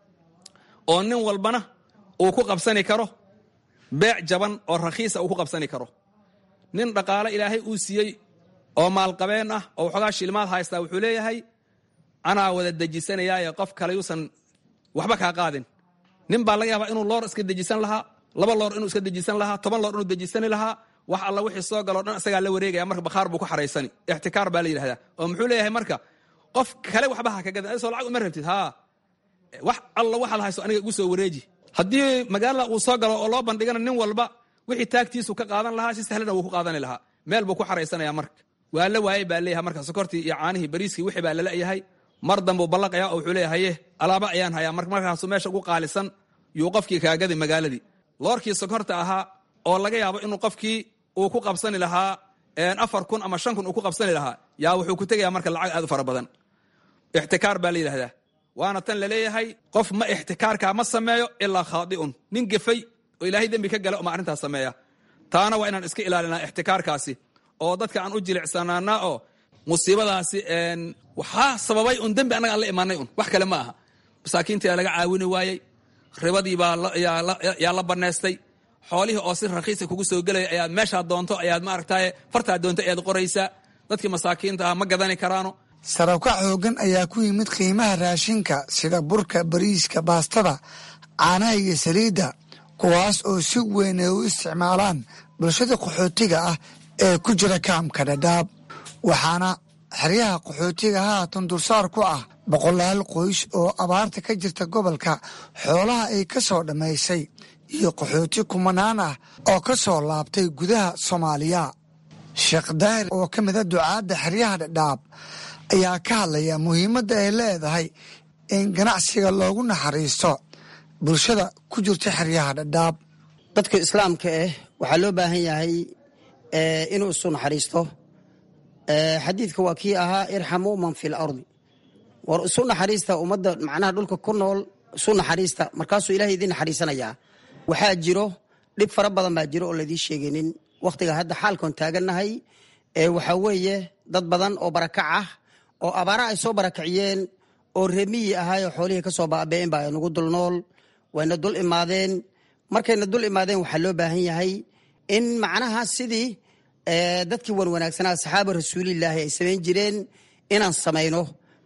oo nin walbana uu ku qabsani karo beec jaban oo rakhiisa uu ku qabsani karo. nin dhaqaale ilaahay uu siiyey oo maalqabeen ah oo waxoogaa shilmaad haystaa wuxuu leeyahay anaa wada dejisanayaaye qof kale yuusan waxba kaa qaadin. nin baa laga yaabaa inuu loor iska dejisan lahaa, laba loor inuu iska dejisan lahaa, toban loor inuu dejisani lahaa. wax alla wixii soo galoo dhan isagaa la wareegaya marka bakhaar buu ku xaraysani. ixtikaar baa la yidhahdaa. oo muxuu leeyahay marka qof kale waxba ha ka gadan adisoo lacag uma rabtid haa wax alla waxaad hayso aniga igu soo wareeji. haddii magaalada uu soo galo oo loo bandhigana nin walba wixii taagtiisu ka qaadan lahaa si sahlana wuu ku qaadani lahaa. meel buu ku xaraysanaya marka waa la waayey baa leeyahay marka sokortii iyo caanihii bariiskii wixii baa lalayahay. mar dambuu ballaqaya oo wuxuu leeyahaye alaaba ayaan hayaa markaasuu meesha ugu qaalisan yuu qofkii kaagaday magaaladii. loorkii sokorta ahaa oo laga yaabo inuu qofkii uu ku qabsani lahaa afar kun ama shan kun uu ku qabsani lahaa yaa wuxuu ku tegayaa marka lacag aad u fara badan. ixtikaar baa la yidhahdaa. waana tan laleeyahay qof ma ixtikaarkaa ma sameeyo ilaa khaadi'un. nin gefay oo ilaahay dembi ka gala uma arrintaas sameeya. taana waa inaan iska ilaalinaa ixtikaarkaasi oo dadka aan u jilicsanaanaa oo musiibadaasi waxaa sababay un dembi annaga aan la imaanay un wax kale ma aha. masaakiintii laga caawini waayey, ribadii baa yaa la bannaystay, xoolihii oo si rakhiisa kugu soo gelaya ayaad meeshaad doonto ayaad maaragtaye fartaad doonto ayaad qoraysaa. dadkii masaakiinta ah ma gadani karaano. sarabkac xoogan ayaa ku yimid qiimaha raashinka sida burka, bariiska, baastada, caanaha iyo saliidda kuwaas oo si weyn ay u isticmaalaan bulshada qaxootiga ah ee ku jira kaamka Dhadhaab. waxaana xeryaha qaxootiga haatan dulsaar ku ah boqolaal qoys oo abaarta ka jirta gobolka xoolaha ay ka soo dhammaysay iyo qaxooti kumanaan ah oo ka soo laabtay gudaha soomaaliya. sheekh daahir oo ka mida ducaadda xeryaha dhadhaab ayaa ka hadlaya muhiimadda ay leedahay in ganacsiga loogu naxariisto bulshada ku jirta xeryaha dhadhaab. dadka islaamka ah waxaa loo baahan yahay inuu isu naxariisto. xadiidka waa kii ahaa irxamuu man fi lardi, war isu naxariista ummadda macnaha dhulka ku nool isu naxariista, markaasuu ilahay idin naxariisanayaa. waxaa jiro dhib fara badan baa jiro oo laydii sheegaynin wakhtiga hadda xaalkoon taagannahay. waxaa weeye dad badan oo barakac ah oo abaara ay soo barakaciyeen oo reemiyi ahaayoo xoolihii ka soo baaba'een baa nagu dul nool, wayna dul imaadeen. markayna dul imaadeen waxaa loo baahan yahay in macnaha sidii dadkii wan wanaagsanaa saxaaba rasuulilaahi ay samayn jireen inaan samayno.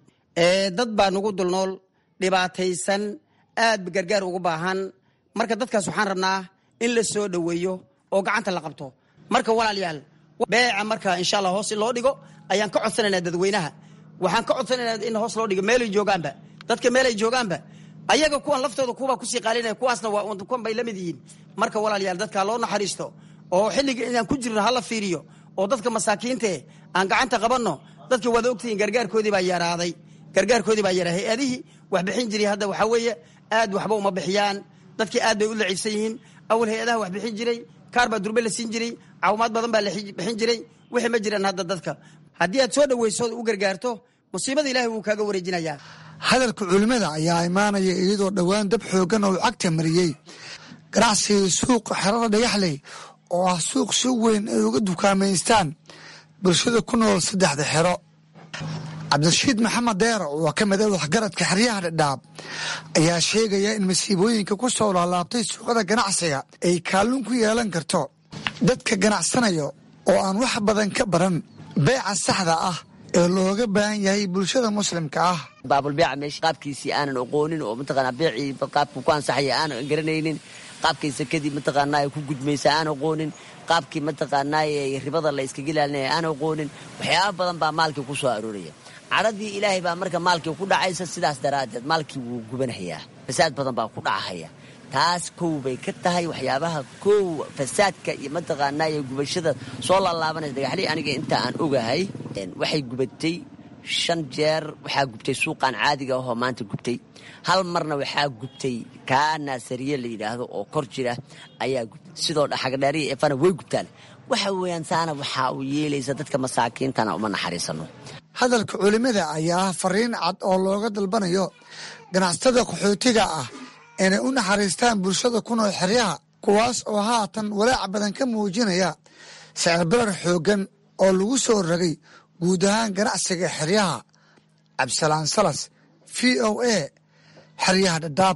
dad baa nagu dul nool dhibaataysan, aad gargaar ugu baahan. marka dadkaas waxaan rabnaa in la soo dhoweeyo oo gacanta la qabto. marka walaalayaal beeca marka insha allah hoos in loo dhigo ayaan ka codsanaynaa dadweynaha. waxaan ka codsanaynaa in hoos loo dhigo meelay joogaanba, dadka meelay joogaanba ayaga kuwan laftooda kuwabaa kusii qaalinaya, kuwaasna waa kuwan bay la mid yihiin. marka walaalayaal dadkaa loo naxariisto oo xilliga inaan ku jirno hala fiiriyo oo dadka masaakiintae aan gacanta qabanno. dadka waad ogtihiin gargaarkoodii baa yaraaday, gargaarkoodii baa yaraa. hay-adihii wax bixin jiray hadda waxaa weeye aad waxba uma bixiyaan. dadkii aad bay u laciibsan yihiin. awal hay-adaha wax bixin jiray kaar baa durbe la siin jiray, caawimaad badan baa la bixin jiray. wixii ma jiraan hadda dadka. haddii aad soo dhoweyso u gargaarto musiibada ilaahay wuu kaaga wareejinayaa. hadalka culimmada ayaa imaanaya iyadoo dhowaan dab xooggan oo cagta mariyey ganacsigii suuqa xerada dhagaxley oo ah suuq si weyn ay uga dukaamaystaan bulshada ku nool saddexda xero. cabdirashiid maxamed deero oo ka mida waxgaradka xeryaha dhadhaab ayaa sheegaya in masiibooyinka ku soo laalaabtay suuqada ganacsiga ay kaalin ku yeelan karto dadka ganacsanayo oo aan wax badan ka baran beeca saxda ah ee looga baahan yahay bulshada muslimka ah. baabulbeeca meesha qaabkiisii aanan oqoonin oo mataqaanaa beecii qaabku ku ansaxaya aanan garanaynin, qaabkiisa kadib mataqaanaa ay ku gudmaysa aan aqoonin, qaabkii mataqaanaa ribada la iskaga ilaalinaya aan aqoonin. waxyaaba badan baa maalkii ku soo arooraya. caradii ilaahay baa marka maalkii ku dhacaysa, sidaas daraaddeed maalkii wuu gubanayaa, fasaad badan baa ku dhacahaya. taas kow bay ka tahay waxyaabaha kow fasaadka iyo mataqaanaa iyo gubashada soo laalaabanaysa. dhagaxley aniga inta aan ogahay waxay gubatay shan jeer. waxaa gubtay suuqan caadiga ahoo maanta gubtay. hal marna waxaa gubtay kaa naasariye la yidhaahdo oo kor jira ayaa gubtay. sidoo dhaxagdheeriya efana way gubtaan. waxa weeyaan saana waxaa uu yeelaysa dadka masaakiintana uma naxariisano. hadalka culimmada ayaa ah fariin cad oo looga dalbanayo ganacsatada qaxootiga ah inay u naxariistaan bulshada ku nool xeryaha, kuwaas oo haatan walaac badan ka muujinaya sicir barar xooggan oo lagu soo ragay guud ahaan ganacsiga xeryaha. cabdisalaan salas, v o a, xeryaha dhadhaab.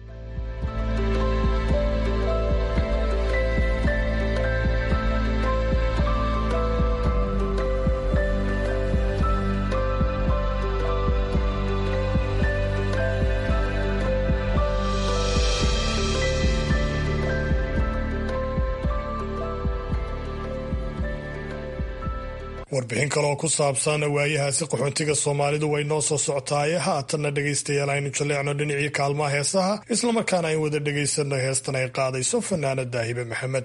warbixin kaleoo ku saabsan waayahaasi qaxoontiga soomaalidu way noo soo socotaaye haatanna dhegaystayaal aynu jaleecno dhinacii kaalmaha heesaha islamarkaana ayn wada dhegaysanno heestan ay qaadayso fanaana daahibe maxamed.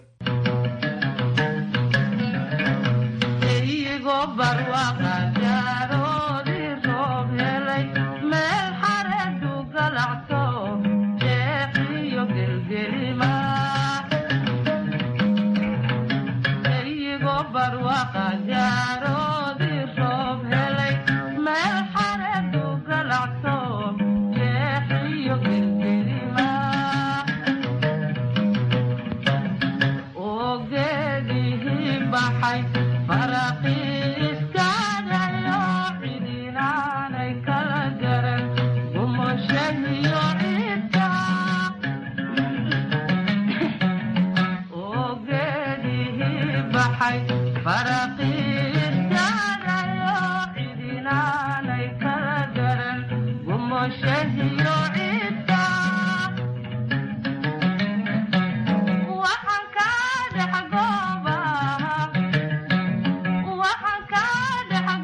Waxaan ka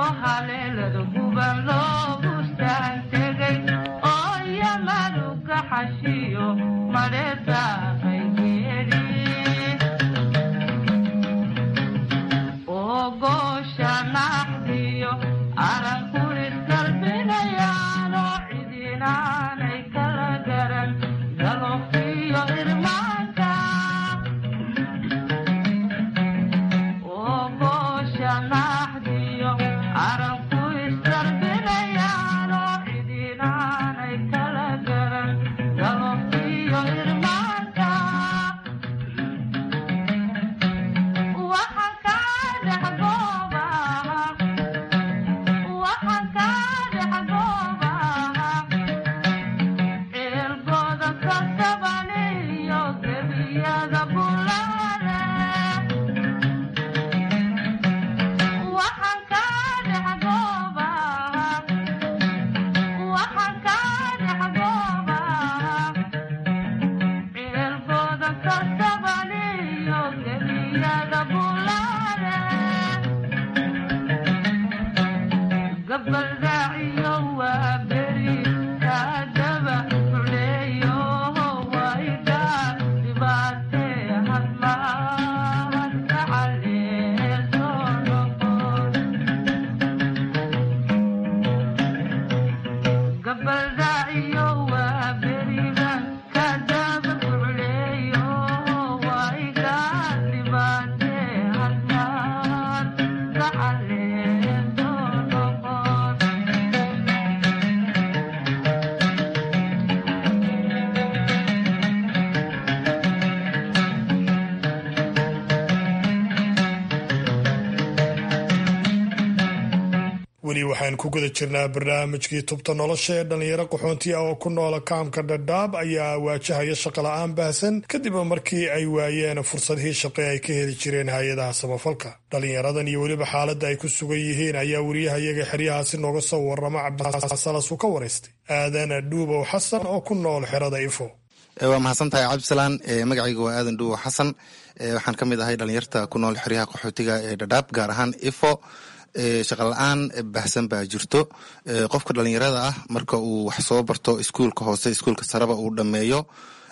weli waxaan ku guda jirnaa barnaamijkii tubta nolosha ee dhallinyaro qaxoonti ah oo ku noola kaamka dhadhaab ayaa waajahaya shaqo la-aan baahsan kadib markii ay waayeen fursadihii shaqe ay ka heli jireen hay-adaha samafalka. dhallinyaradan iyo weliba xaaladda ay ku sugan yihiin ayaa weriyahayaga xeryahaasi nooga soo warrama cabdisalas uu ka waraystay aadan dhuubow xasan oo ku nool xerada ifo. waa mahadsan tahay cabdisalaan. magacayga waa aadan dhuubow xasan. waxaan ka mid ahay dhallinyarta ku nool xeryaha qaxootiga ee dhadhaab gaar ahaan ifo. shaqa la-aan baxsan baa jirto. qofka dhalinyarada ah marka uu wax soo barto iskuulka hoose iskuulka sareba uu dhameeyo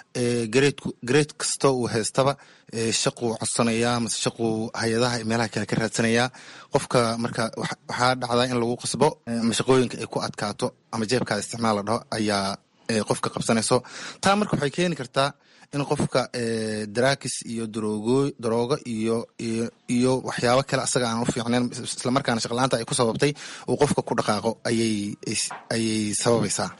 grade kasta uu haystaba shaquu codsanayaa mase shaquu hay-adaha meelaha kale ka raadsanayaa. qofka marka waxaa dhacdaa in lagu qasbo ama shaqooyinka ay ku adkaato ama jeebkaada isticmaal la dhaho ayaa qofka qabsanayso. taa marka waxay keeni kartaa in qofka daraakis iyo daroogo iyo iyo waxyaabo kale asaga aan u fiicnayn islamarkaana shaqalaanta ay ku sababtay uu qofka ku dhaqaaqo ayay ayay sababaysaa.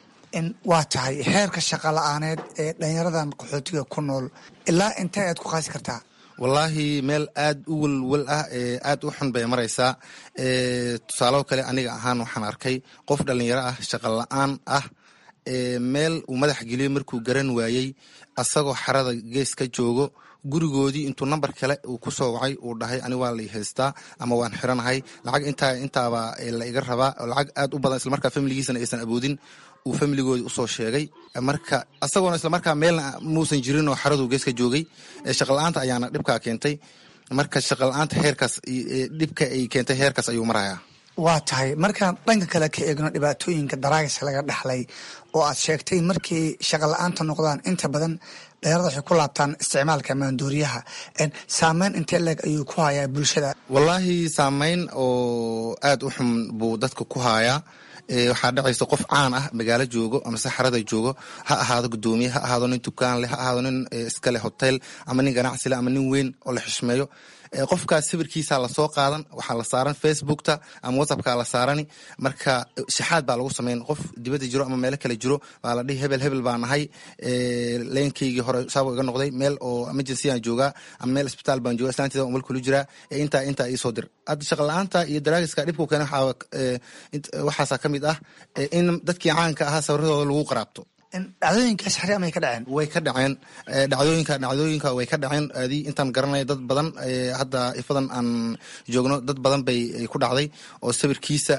waa tahay heerka shaqa la-aaneed ee dhalinyaradan qaxootiga ku nool ilaa intee aad ku qaasi kartaa? wallaahi meel aad u welwel ah aad u xun bay maraysaa. tusaalo kale aniga ahaan waxaan arkay qof dhalinyaro ah shaqa la-aan ah meel uu madax geliyo markuu garan waayey asagoo xarada gees ka joogo gurigoodii intuu nambar kale uu ku soo wacay uu dhahay ani waa la haystaa ama waan xiranahay lacag intaa intaaba la iga rabaa lacag aad u badan islamarkaa familigiisana aysan aboodin uu familigoodii usoo sheegay. marka asagoona islamarkaa meelna muusan jirin oo xaraduu gees ka joogay. shaqa la-aanta ayaana dhibkaa keentay. marka shaqa la-aanta heerkaas dhibka ay keentay heerkaas ayuu marayaa. waa tahay markaan dhanka kale ka eegno dhibaatooyinka daraagis laga dhaxlay oo aad sheegtay markii shaqa la-aanta noqdaan inta badan dhalinyarada waxay ku laabtaan isticmaalka maandooriyaha. saameyn intee leeg ayuu ku hayaa bulshada? wallaahi saameyn oo aad u xun buu dadka ku hayaa. waxaa dhacaysa qof caan ah magaalo joogo ama saxarada joogo ha ahaado gudoomiye ha ahaado nin dukaan leh ha ahaado nin iskale hotel ama nin ganacsi leh ama nin weyn oo la xishmeeyo. qofkaas sawirkiisa lasoo qaadan waxaa la saaran facebookta ama whatsappka la saarani. marka shaxaad baa lagu sameyn qof dibadda jiro ama meelo kale jiro baa la dhihi hebel hebel baa nahay leenkaygii hore saabo iga noqday meel oo emergency aan joogaa ama meel isbitaal baan jooga islaanteeda umal kula jiraa intaa intaa iisoo dir. hadda shaqa la-aanta iyo daraagiska dhibku keena waxaasaa ka mid ah in dadkii caanka ahaa sawiradooda lagu qaraabto. dhacdooyinkaas xari amay ka dhaceen? way ka dhaceen dhacdooyinka dhacdooyinka way ka dhaceen aadi intaan garanaya dad badan hadda ifadan aan joogno dad badan bay ku dhacday oo sawirkiisa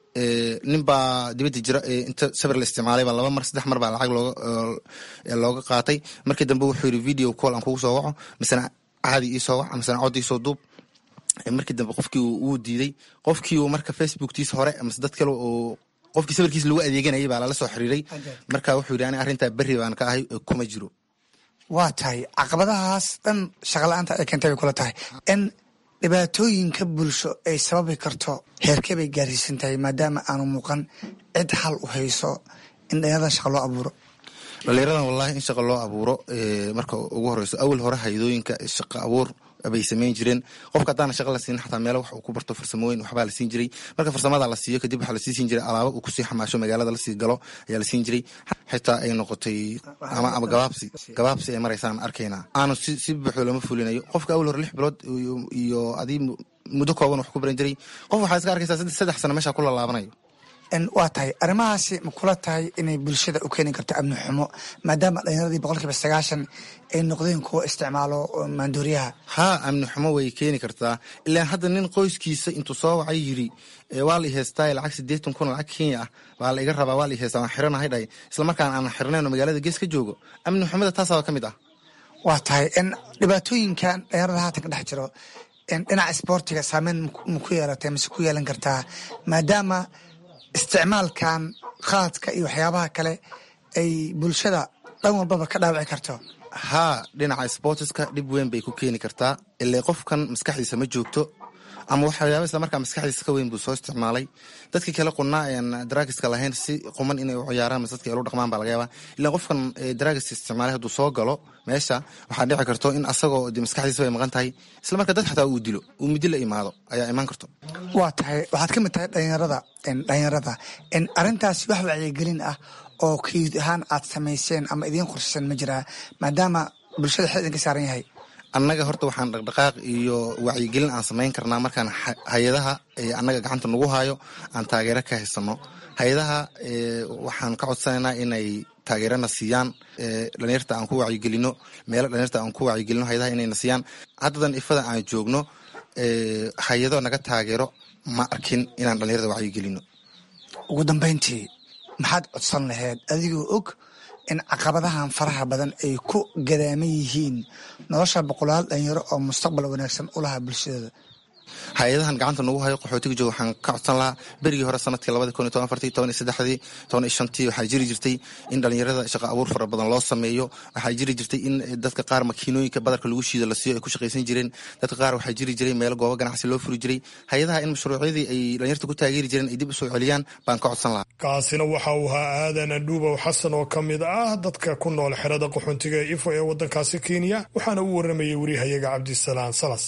nin baa dibadda jira inta sawir la isticmaalay baa laba mar saddex mar baa lacag looga looga qaatay. markii dambe wuxuu yidhi video call aan kugu soo waco misena caadi iisoo wac misena cod iisoo duub markii dambe qofkii uu diiday qofkii uu marka facebooktiisa hore ama dad kale oo qofkii sawirkiisa lagu adeeganayay baa lala soo xiriiray marka wuxuu yidhi ani arrintaa berri baan ka ahay kuma jiro. waa tahay caqabadahaas dhan shaqala-aanta ay keentay bay kula tahay in dhibaatooyinka bulsho ay sababi karto heerkee bay gaarsiisan tahay maadaama aanu muuqan cid hal u hayso in dhalinyarada shaqa loo abuuro. dhalinyaradan wallahi in shaqa loo abuuro marka ugu horeyso awal hore haydooyinka shaqa abuur bay samayn jireen qofka haddaana shaqa la siin xataa meelo wax uu ku barto farsamooyin waxbaa la siin jiray marka farsamada la siiyo kadib waxaa lasii siin jiray alaabo uu kusii xamaasho magaalada lasii galo ayaa la siin jiray xitaa ay noqotay ama ama gabaabsi gabaabsi ay maraysaan arkaynaa aanu si si buuxda lama fulinayo qofka awal hore lix bilood iyo adii muddo kooban wax ku baran jiray qof waxaa iska arkaysaa saddex sano meesha ku lalaabanayo. waa tahay arrimahaasi ma kula tahay inay bulshada u keeni karto amni xumo maadaama dhalinyaradii boqolkiiba sagaashan ay noqdeen kuwa isticmaalo maandooriyaha? haa amni xumo way keeni kartaa ilaan hadda nin qoyskiisa intuu soo wacay yiri waa la iheystaa lacag siddeetan kun lacag Kenya ah baa la iga rabaa waa la iheystaa waan xiranahay dhahay isla markaan aan xirnayn magaalada gees ka joogo amni xumada taasaa ka mid ah. waa tahay in dhibaatooyinkan dhalinyarada haatan ka dhex jiro dhinaca isboortiga saameyn ma ku yeelatay mise ku yeelan kartaa maadaama isticmaalkan qaadka iyo waxyaabaha kale ay bulshada dhan walbaba ka dhaawici karto? haa dhinaca sportiska dhib weyn bay ku keeni kartaa ilaa qofkan maskaxdiisa ma joogto ama waxyaaba isla markaa maskaxdiisa ka weyn buu soo isticmaalay dadkii kale qunaa aan drugska lahayn si quman inay u ciyaaraan mise dadka ay u dhaqmaan baa laga yaabaa ilaa qofkan drugs isticmaalay hadduu soo galo meesha waxaa dhici karto in asagoo maskaxdiisa bay maqan tahay isla markaa dad xataa uu dilo uu midi la imaado ayaa imaan karto. waa tahay waxaad ka mid tahay dhalinyarada dhalinyarada in arrintaasi wax wacyigelin ah oo kiid ahaan aad samayseen ama idiin qorshaysan ma jiraa maadaama bulshada xil idinka saaran yahay? annaga horta waxaan dhaqdhaqaaq iyo wacyigelin aan samayn karnaa markaan hay-adaha annaga gacanta nagu hayo aan taageero ka haysano. hay-adaha waxaan ka codsanaynaa inay taageerana siiyaan dhalinyarta aan ku wacyigelino meelo dhalinyarta aan ku wacyigelino hay-adaha inayna siiyaan. haddadan ifada aan joogno hay-ado naga taageero ma arkin inaan dhalinyarada wacyigelino. ugu dambeyntii maxaad codsan laheyd adigoo og in caqabadahan faraha badan ay ku gadaaman yihiin nolosha boqolaal dhalinyaro oo mustaqbal wanaagsan u lahaa bulshadooda? hay-adahan gacanta nagu hayo qaxootiga jooga waxaan ka codsan lahaa berigii hore sanadkii labadi kun iyo toban afartii toban iyo saddexdii toban iyo shantii waxaa jiri jirtay in dhalinyarada shaqa abuur fara badan loo sameeyo. waxaa jiri jirtay in dadka qaar makiinooyinka badarka lagu shiido la siiyo ay ku shaqaysan jireen. dadka qaar waxaa jiri jiray meelo goobo ganacsi loo furi jiray. hay-adaha in mashruucyadii ay dhalinyarta ku taageeri jireen ay dib u soo celiyaan baan ka codsan lahaa. kaasina waxa uu ahaa aadan adhuubow xasan oo ka mid ah dadka ku nool xerada qaxoontiga ee ifo ee waddankaasi Kenya waxaana uu waramayay wariyahayaga Cabdisalaan Salas.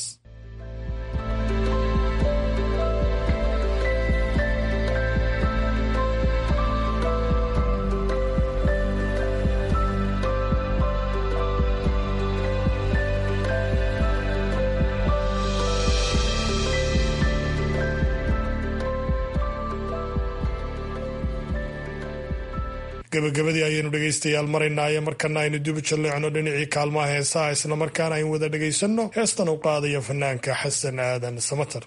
gabagabadii ayaynu dhegaystayaal maraynaaye markana aynu dib u jalleecno dhinacii kaalmaha heesaha isla markaana aynu wada dhegaysanno heestan u qaadaya fanaanka xasan aadan samatar.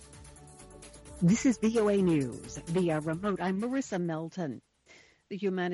This is V O A News. Via remote, I'm Marissa Melton. The humanity